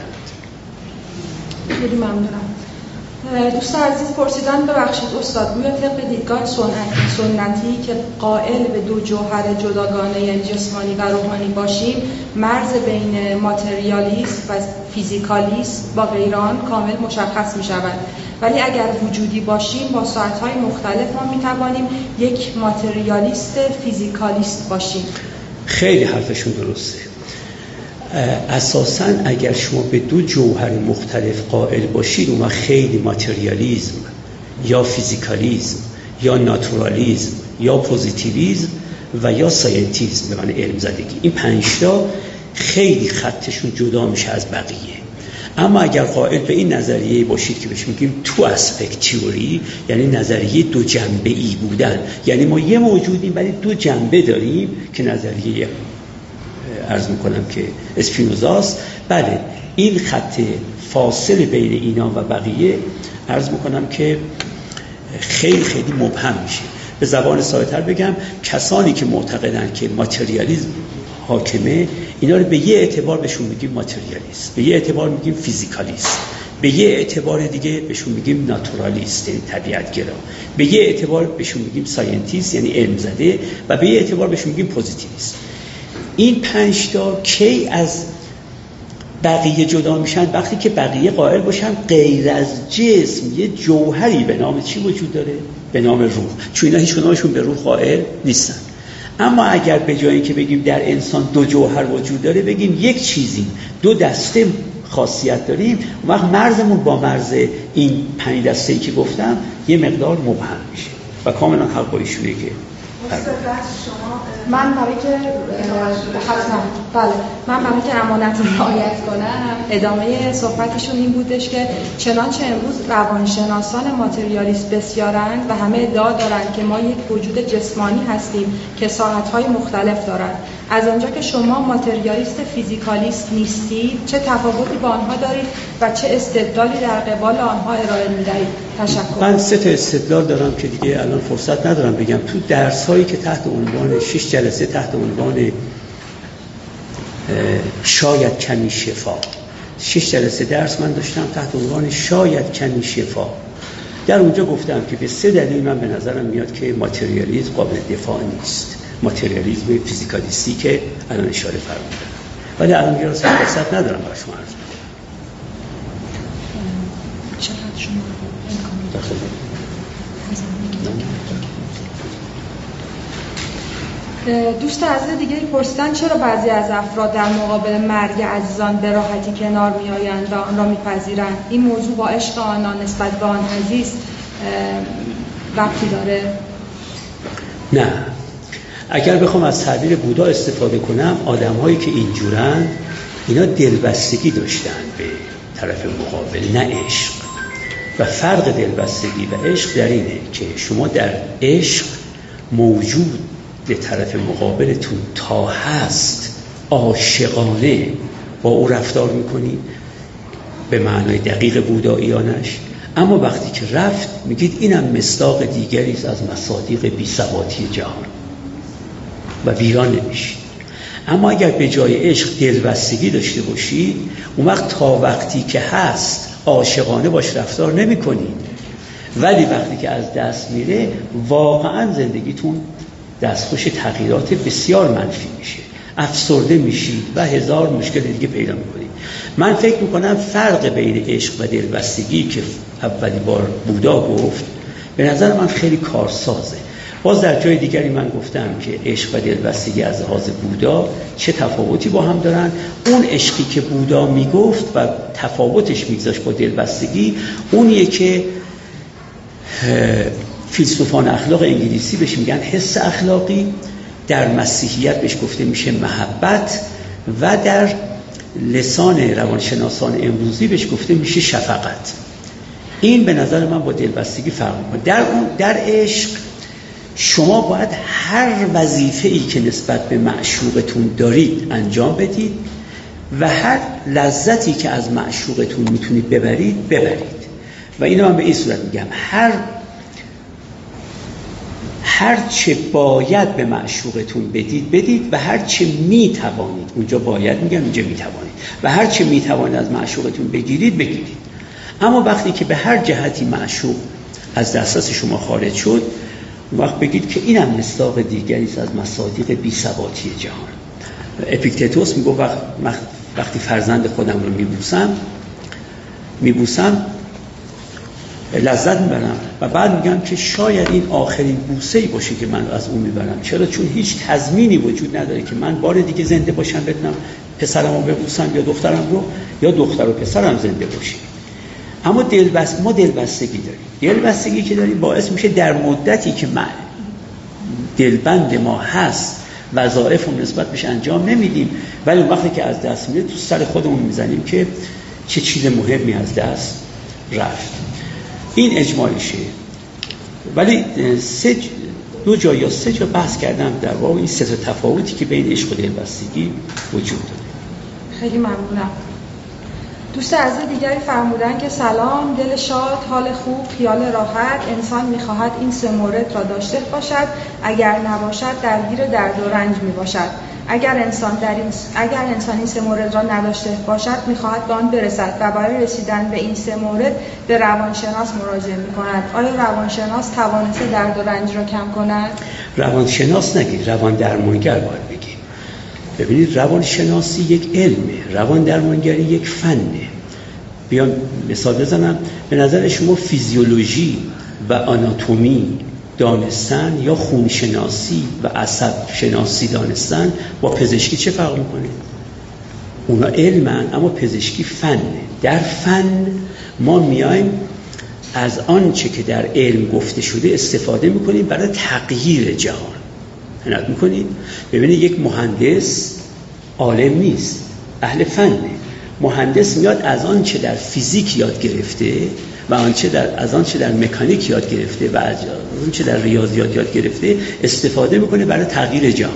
خیلی ممنونم. دوست عزیز پرسیدن ببخشید استاد، گویا طبق دیدگاه سنتی که قائل به دو جوهر جداگانه یعنی جسمانی و روحانی باشیم، مرز بین ماتریالیسم و فیزیکالیسم با غیران کامل مشخص می شود. ولی اگر وجودی باشیم با ساعتهای مختلف ما می توانیم یک ماتریالیست فیزیکالیست باشیم. خیلی حرفشون درسته. اساساً اگر شما به دو جوهر مختلف قائل باشید اون خیلی ماتریالیزم یا فیزیکالیزم یا ناتورالیزم یا پوزیتیویزم و یا ساینتیزم به معنی علم زدگی، این 5 تا خیلی خطشون جدا میشه از بقیه. اما اگر قائل به این نظریه باشید که بهش میگیم تو اسپکت تئوری، یعنی نظریه دو جنبه ای بودن، یعنی ما یه موجودیم ولی دو جنبه داریم که نظریه عرض میکنم که اسپینوزاست، بله این خط فاصل بین اینا و بقیه عرض میکنم که خیلی خیلی مبهم میشه. به زبان ساده‌تر بگم کسانی که معتقدن که ماتریالیسم حاکمه، اینا رو به یه اعتبار بهشون میگیم ماتریالیست، به یه اعتبار میگیم فیزیکالیست، به یه اعتبار دیگه بهشون میگیم ناتورالیست یعنی طبیعت‌گرا، به یه اعتبار بهشون میگیم ساینتیست یعنی علم زده و به یه اعتبار بهشون میگیم پوزیتیویست. این 5 تا کی از بقیه جدا میشن؟ وقتی که بقیه قائل باشن غیر از جسم یه جوهری به نام چی وجود داره؟ به نام روح. چون اینا هیچ کدومشون به روح قائل نیستن. اما اگر به جای اینکه بگیم در انسان دو جوهر وجود داره بگیم یک چیزیم، دو دسته خاصیت داریم، اون وقت مرزمون با مرز این 5 دسته‌ای که گفتم یه مقدار مبهم میشه و کاملا حق با ایشونه که من برای که حتما بله من برای که امانت رو رعایت کنم ادامه صحبتشون این بودش که چنانچه امروز روانشناسان ماتریالیست بسیارند و همه ادعا دارند که ما یک وجود جسمانی هستیم که ساحت‌های مختلف دارند، از آنجا که شما ماتریالیست فیزیکالیست نیستید چه تفاوتی با آنها دارید و چه استدلالی در قبال آنها ارائه می‌دهید؟ تشکر. من 3 تا استدلال دارم که دیگه الان فرصت ندارم بگم. تو درس‌هایی که تحت عنوان 6 جلسه تحت عنوان شاید کمی شفا، 6 جلسه درس من داشتم تحت عنوان شاید کمی شفا. در اونجا گفتم که به 3 دلیل من به نظرم میاد که ماتریالیسم قابل دفاع نیست، ماتریالیسم فیزیکالیستی که الان اشاره فرمودم، ولی الان دیگه فرصت ندارم برای شما عرض کنم. چقدر شما دوست عزیز دیگری پرسیدن چرا بعضی از افراد در مقابل مرگ عزیزان به راحتی کنار میآیند و آن را میپذیرند؟ این موضوع با عشق آنان نسبت به آن عزیز ربطی داره؟ نه، اگر بخوام از تعبیر بودا استفاده کنم، آدم‌هایی که اینجورن اینا دلبستگی داشتن به طرف مقابل، نه عشق. و فرق دلبستگی و عشق در اینه که شما در عشق موجود به طرف مقابلتون تا هست عاشقانه با او رفتار میکنید به معنای دقیق بوداییانش، اما وقتی که رفت میگید اینم مصداق دیگری است از مصادیق بی‌ثباتی جهان و ویران نمیشید. اما اگر به جای عشق دلبستگی داشته باشید اون وقت تا وقتی که هست عاشقانه باش رفتار نمی کنید، ولی وقتی که از دست میره واقعا زندگیتون دستخوش تغییرات بسیار منفی میشه، افسرده میشید و هزار مشکل دیگه پیدا میکنید. من فکر میکنم فرق بین عشق و دلبستگی که اولی بار بودا گفت به نظر من خیلی کارسازه. باز در جای دیگری من گفتم که عشق و دلبستگی از لحاظ بودا چه تفاوتی با هم دارن. اون عشقی که بودا میگفت و تفاوتش میگذاشت با دلبستگی اونیه که فیلسوفان اخلاق انگلیسی بهش میگن حس اخلاقی، در مسیحیت بهش گفته میشه محبت و در لسان روانشناسان امروزی بهش گفته میشه شفقت. این به نظر من با دلبستگی فرق میکنه. در عشق شما باید هر وظیفه‌ای که نسبت به معشوقتون دارید انجام بدید و هر لذتی که از معشوقتون میتونید ببرید و اینو من به این صورت میگم، هر چه باید به معشوقتون بدید و هر چه میتوانید، اونجا باید میگم، اینجا میتوانید، و هر چه میتوانید از معشوقتون بگیرید. اما وقتی که به هر جهتی معشوق از دسترس شما خارج شد، اون وقت بگید که اینم مصداق دیگری است از مصادیق بی‌ثباتی جهان. اپیکتتوس میگه وقتی فرزند خودم رو میبوسم لذت میبرم و بعد میگم که شاید این آخرین بوسه‌ای باشه که من از اون میبرم. چرا؟ چون هیچ تضمینی وجود نداره که من بار دیگه زنده باشم بتونم پسرم رو ببوسم یا دخترم رو، یا دختر و پسرم زنده باشیم. اما ما دلبستگی داریم. دلبستگی که داریم باعث میشه در مدتی که دلبند ما هست وظایف رو نسبت بهش انجام نمیدیم، ولی وقتی که از دست میره تو سر خودمون میزنیم که چه چیز مهمی از دست رفت. این اجمالیشه. ولی دو جا یا سه جا بحث کردم در واقع این سه تفاوتی که بین عشق و دلبستگی وجود داره. خیلی ممنونم. دوست عزیز دیگری فرمودن که سلام، دل شاد، حال خوب، خیال راحت، انسان می‌خواهد این سه مورد را داشته باشد، اگر نباشد درگیر درد و رنج میباشد. اگر انسان این سه مورد را نداشته باشد می‌خواهد به آن برسد و برای رسیدن به این سه مورد به روانشناس مراجعه می‌کند. آیا روانشناس توانسته درد و رنج را کم کند؟ روانشناس نگید، روان درمانگر باید بگیم. ببینید روانشناسی یک علمه، روان درمانگری یک فنه. بیان مثال بزنم، به نظر شما فیزیولوژی و آناتومی دانستن یا خونشناسی و عصب شناسی دانستن با پزشکی چه فرق میکنه؟ اونا علمن اما پزشکی فنه. در فن ما میایم از آنچه که در علم گفته شده استفاده میکنیم برای تغییر جهان. عنایت میکنید؟ ببینید یک مهندس عالم نیست، اهل فنه. مهندس میاد از آنچه در فیزیک یاد گرفته و از آنچه در مکانیک یاد گرفته و از آنچه در ریاضیات یاد گرفته استفاده میکنه برای تغییر جهان.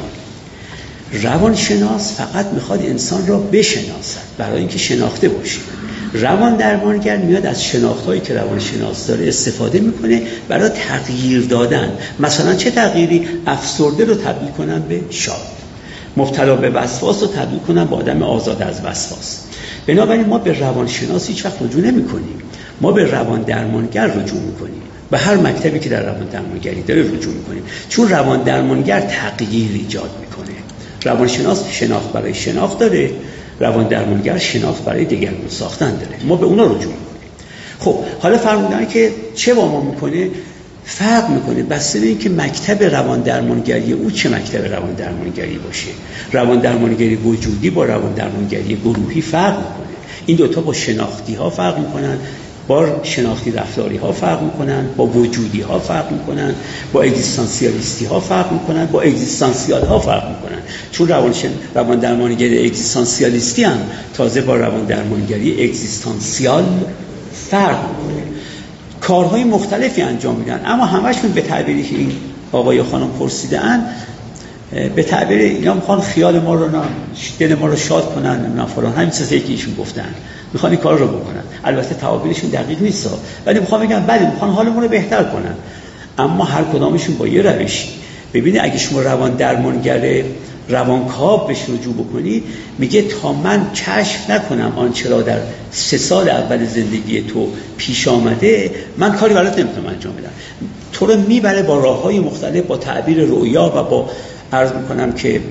روانشناس فقط میخواد انسان را بشناسد برای اینکه شناخته باشه. روان درمانگر میاد از شناختهایی که روانشناس داره استفاده میکنه برای تغییر دادن. مثلا چه تغییری؟ افسرده رو تبدیل کنن به شاد، مبتلا به وسواس رو تبدیل کنن به آدم آزاد از وسواس. بنابراین ما به روانشناس هیچ وقت رجوع نمی‌کنیم، ما به روان درمانگر رجوع می‌کنیم. به هر مکتبی که در روان درمانگری داره رجوع می‌کنیم، چون روان درمانگر تغییر ایجاد می‌کنه. روانشناس شناخت برای شناخت داره، روان درمانگر شناخت برای دگرگون ساختن داره. ما به اونا رجوع می‌کنیم. خب حالا فرمودن که چه با ما می‌کنه؟ فرق میکنه بسته به این که مکتب روان درمانگری او چه مکتب روان درمانگری باشه. روان درمانگری وجودی با روان درمانگری گروهی فرق میکنه. این دوتا با شناختی ها فرق میکنن، با شناختی رفتاری ها فرق میکنن، با وجودی ها فرق میکنن، با اگزیستانسیالیستی ها فرق میکنن، با اگزیستانسیال ها فرق میکنن. چون روان درمانگری اگزیستانسیالیستی هم تازه با روان درمانگری اگزیستانسیال فرق میکنه. کارهای مختلفی انجام میدن، اما همشون به تعبیری که این آقای و خانم پرسیدن، به تعبیر اینا میخوان خیال ما رو، دل ما رو شاد کنن، نه فلان، همین چیزایی که ایشون گفتن میخوان این کار رو بکنن. البته تعابیرشون دقیق نیست، ولی میخوان بگن بله میخوان حالمون رو بهتر کنن، اما هر کدامشون با یه روشی. ببینید اگه شما روان درمانگر روانکاو بهش رجوع بکنید، میگه تا من کشف نکنم آنچه را در 3 سال اول زندگی تو پیش آمده، من کاری برات نمیتونم انجام بدم. تو رو میبره با راههای مختلف، با تعبیر رؤیا و با عرض میکنم که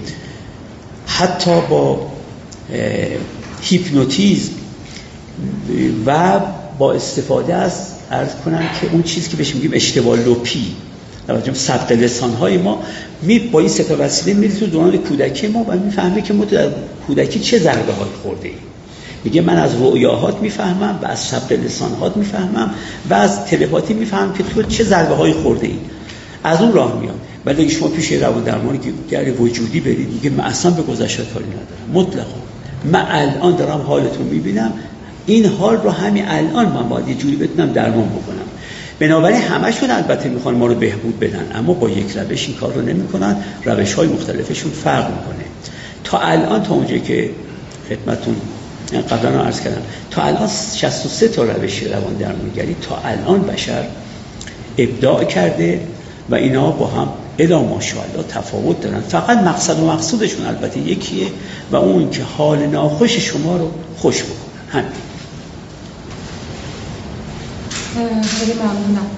حتی با هیپنوتیزم و با استفاده از عرض کنم که اون چیزی که بهش میگیم اشتباه لپی، توجه سبق لسان‌های ما با این 3 تا وسیله میره تو دوران کودکی ما و میفهمه که ما در کودکی چه ضربه‌هایی خورده ایم. میگه من از رؤیاهات میفهمم و از سبق لسان‌هات میفهمم و از تلپاتی میفهمم که تو چه ضربه‌هایی خورده ای. از اون راه میاد. ولی اگه شما پیش روان درمانگر وجودی برید، میگه من اصلا به گذشته کاری ندارم، مطلقاً من الان دارم حالتون میبینم، این حال رو همین الان من باید یه جوری بتونم درمان بکنم. بنابراین همشون البته میخوان ما رو بهبود بدن، اما با یک روش این کار رو نمیکنن، روش‌های مختلفشون فرق میکنه. تا الان، تا اونجایی که خدمتتون قبلا عرض کردم، تا الان 63 تا روش روان درمانگری تا الان بشر ابداع کرده و اینا با هم الا ماشاءالله تفاوت دارن، فقط مقصد و مقصودشون البته یکیه و اون که حال ناخوش شما رو خوش بکنن. همین. خیلی ممنونم.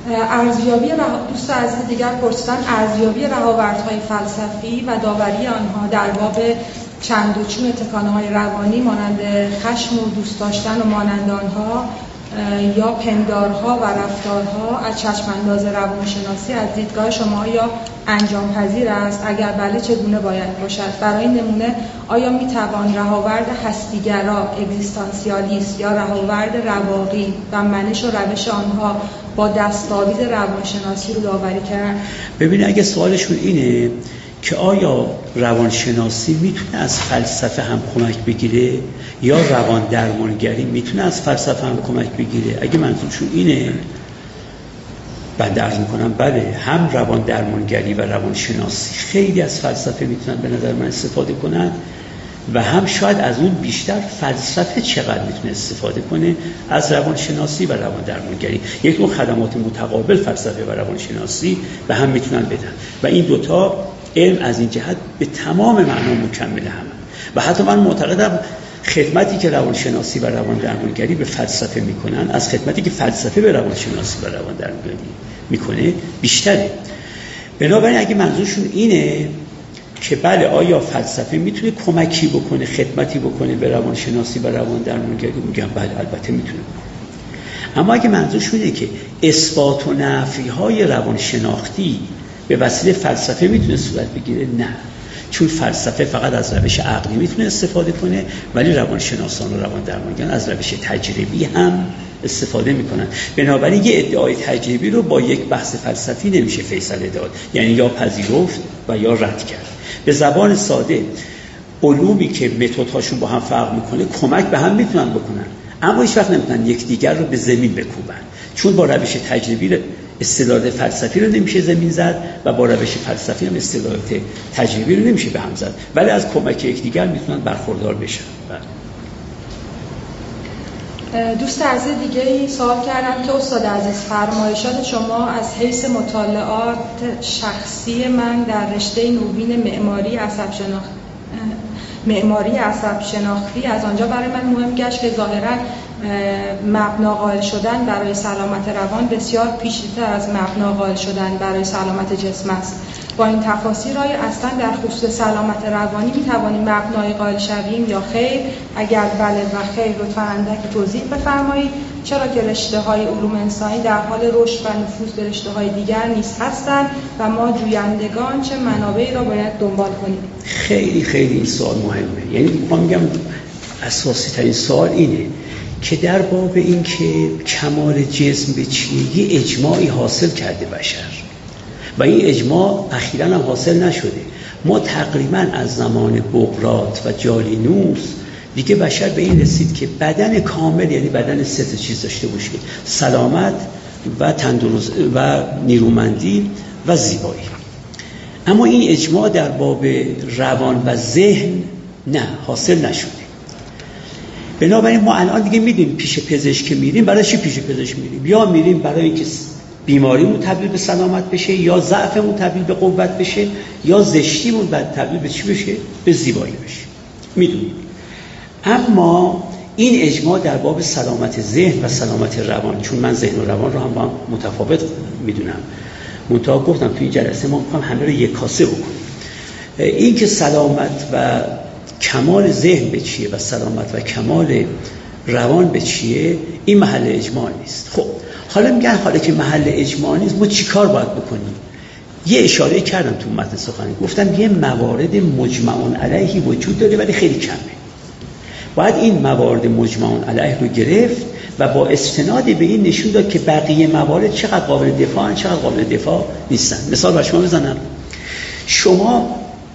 دوست عزیز دیگر پرسیدن ارزیابی رهاوردهای فلسفی و داوری آنها در باب چند و چون تکانه‌های روانی مانند خشم و دوست داشتن و مانند آنها یا پندارها و رفتارها از چشم‌انداز روانشناسی از دیدگاه شما یا انجام پذیر است؟ اگر بله چگونه باید باشد؟ برای نمونه آیا میتوان رهاورد هستیگرا اگزیستانسیالیست یا رهاورد رواقی و منش و روش آنها با دستاویز روانشناسی رو داوری کرد؟ ببین اگه سوالشون اینه که آیا روانشناسی میتونه از فلسفه هم کمک بگیره یا روان درمانگری میتونه از فلسفه هم کمک بگیره، اگه منظورشون اینه بنده عرض میکنم بله، هم روان درمانگری و روانشناسی خیلی از فلسفه میتونن به نظر من استفاده کنن و هم شاید از اون بیشتر فلسفه چقدر میتونه استفاده کنه از روانشناسی و روان درمانگری. یک نوع خدمات متقابل فلسفه و روانشناسی به هم میتونن بدن و این دوتا علم از این جهت به تمام معنا مکمل هم و حتی من معتقدم خدمتی که روانشناسی و روان درمانگری به فلسفه میکنن از خدمتی که فلسفه به روانشناسی و روان درمانگری میکنه بیشتره. بنابراین اگه منظورشون اینه که بله آیا فلسفه میتونه کمکی بکنه، خدمتی بکنه به روانشناسی و روان درمانگری، میگم بله البته میتونه. اما اگه منظورشون اینه که اثبات و نفی های روانشناختی به وسیله فلسفه میتونه صورت بگیره، نه، چون فلسفه فقط از روش عقلی میتونه استفاده کنه ولی روانشناسان و روان درمانگران از روش تجربی هم استفاده میکنن. بنابراین یه ادعای تجربی رو با یک بحث فلسفی نمیشه فیصله داد، یعنی یا پذیرفت و یا رد کرد. به زبان ساده علومی که متدهاشون با هم فرق میکنه کمک به هم میتونن بکنن اما هیچ وقت نمیتونن یکدیگر رو به زمین بکوبن، چون با روش تجربی استدلالات فلسفی رو نمیشه زمین زد و با روش فلسفی هم استدلالات تجربی رو نمیشه به هم زد، ولی از کمک یکدیگر میتونن برخوردار بشن. دوست عزیز دیگه سوال کردم که استاد عزیز فرمایشات شما از حیث مطالعات شخصی من در رشته نوین معماری عصب شناختی از آنجا برای من مهم گشت که ظاهراً مبنا قائل شدن برای سلامت روان بسیار پیچیده‌تر از مبنا قائل شدن برای سلامت جسم است. با این تفاصیل آیا اصلا در خصوص سلامت روانی میتوانیم مبنای قائل شویم یا خیر؟ اگر بله و خیر لطفاً اندکی توضیح بفرمایید. چرا که رشته‌های علوم انسانی در حال رشد و نفوذ به رشته‌های دیگر نیز هستند و ما جویندگان چه منابعی را باید دنبال کنیم؟ خیلی خیلی این سوال مهمه. یعنی میگم اساسی ترین سوال اینه که در باب این که کمال جسم به چیه یه اجماعی حاصل کرده بشر و این اجماع اخیراً هم حاصل نشده. ما تقریباً از زمان بقراط و جالینوس دیگه بشر به این رسید که بدن کامل یعنی بدن سه تا چیز داشته باشه: سلامت و تندرست و نیرومندی و زیبایی. اما این اجماع در باب روان و ذهن نه حاصل نشده. بنابراین ما الان دیگه میدونیم پیش پزشک میریم برای چی پیش پزشک میریم؟ یا میریم برای اینکه بیماریمون تبدیل به سلامت بشه، یا ضعفمون تبدیل به قوت بشه، یا زشتیمون بعد تبدیل به چی بشه؟ به زیبایی بشه. میدونیم. اما این اجماع در باب سلامت ذهن و سلامت روان، چون من ذهن و روان رو هم با هم متفاوت میدونم، منتها گفتم تو این جلسه ما میخوام همه رو یک کاسه بکنیم. این که سلامت و کمال ذهن به چیه و سلامت و کمال روان به چیه، این محل اجماع نیست. خب حالا میگن حالا که محل اجماع نیست ما چی کار باید بکنیم؟ یه اشاره کردم تو متن سخنرانی، گفتم یه موارد مجمعون علیه وجود داره ولی خیلی کمه. باید این موارد مجمعون علیه رو گرفت و با استناد به این نشون داد که بقیه موارد چقدر قابل دفاعن چقدر قابل دفاع نیستن. مثال برای شما بزنم. شما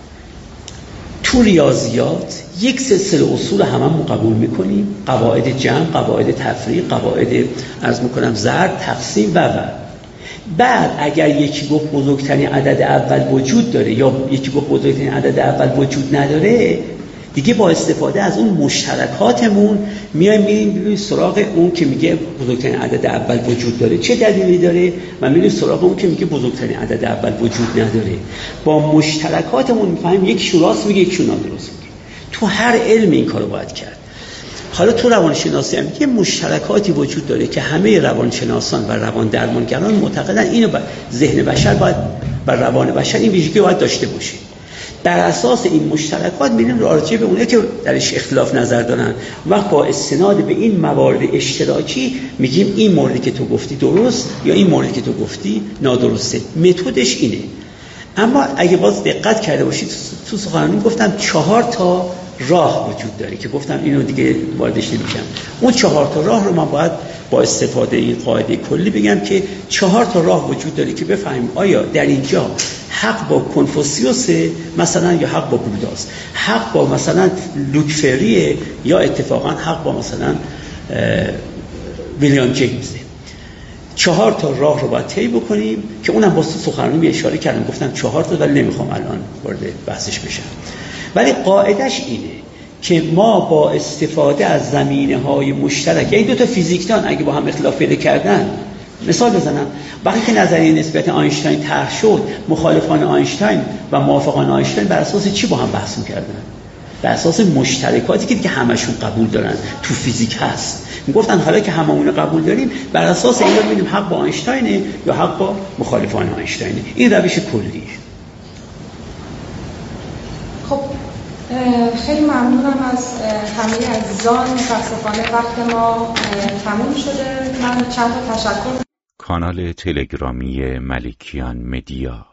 تو ریاضیات یک سلسله اصول هممون قبول میکنیم: قواعد جمع، قواعد تفریق، قواعد عرض میکنم ضرب، تقسیم و بعد اگر یکی گفت بزرگترین عدد اول وجود داره یا یکی گفت بزرگترین عدد اول وجود نداره، دیگه با استفاده از اون مشترکاتمون میریم سراغ اون که میگه بزرگترین عدد اول وجود داره. چه دلیلی داره؟ و میریم سراغ اون که میگه بزرگترین عدد اول وجود نداره. با مشترکاتمون میفهمیم یک شو راست میگه یک شو نادرست میگه. تو هر علم این کارو باید کرد. حالا تو روانشناسی هم یه مشترکاتی وجود داره که همه روانشناسان و روان درمانگران معتقدن اینو ذهن بشر باید و روان بشر این ویژگی باید داشته باشه. بر اساس این مشترکات میریم راجع به اونه که درش اختلاف نظر دارن، وقت با استناد به این موارد اشتراکی میگیم این موردی که تو گفتی درست یا این موردی که تو گفتی نادرسته. متدش اینه. اما اگه باز دقت کرده باشید تو سخنرانی گفتم 4 تا راه وجود داره که گفتم اینو دیگه واردش نمیشم. اون 4 تا راه رو من باید با استفاده این قاعده کلی بگم که 4 تا راه وجود داره که بفهمیم آیا در اینجا حق با کنفوسیوس مثلا یا حق با بوداست، حق با مثلا لوکفریه یا اتفاقا حق با مثلا ویلیام جیمزه. 4 تا راه رو باید طی بکنیم که اونم با سخنرانی اشاره کردم، گفتم 4 تا ولی نمیخوام الان وارد بحثش بشم. ولی قاعدش اینه که ما با استفاده از زمینه‌های مشترک، یعنی 2 تا فیزیکدان اگه با هم اختلاف پیدا کردن، مثال بزنم، وقتی که نظریه نسبیت آینشتاین طرح شد، مخالفان آینشتاین و موافقان آینشتاین بر اساس چی با هم بحث می‌کردن؟ بر اساس مشترکاتی که دیگه همشون قبول دارن تو فیزیک هست. میگفتن حالا که هممون قبول داریم، بر اساس اینا می‌بینیم حق با آینشتاینه یا حق با مخالفان آینشتاینه. این روش کلیه. خب خیلی ممنونم از همه عزیزان. متاسفانه وقت ما تموم شده. من چند تا تشکر. کانال تلگرامی ملکیان مدیا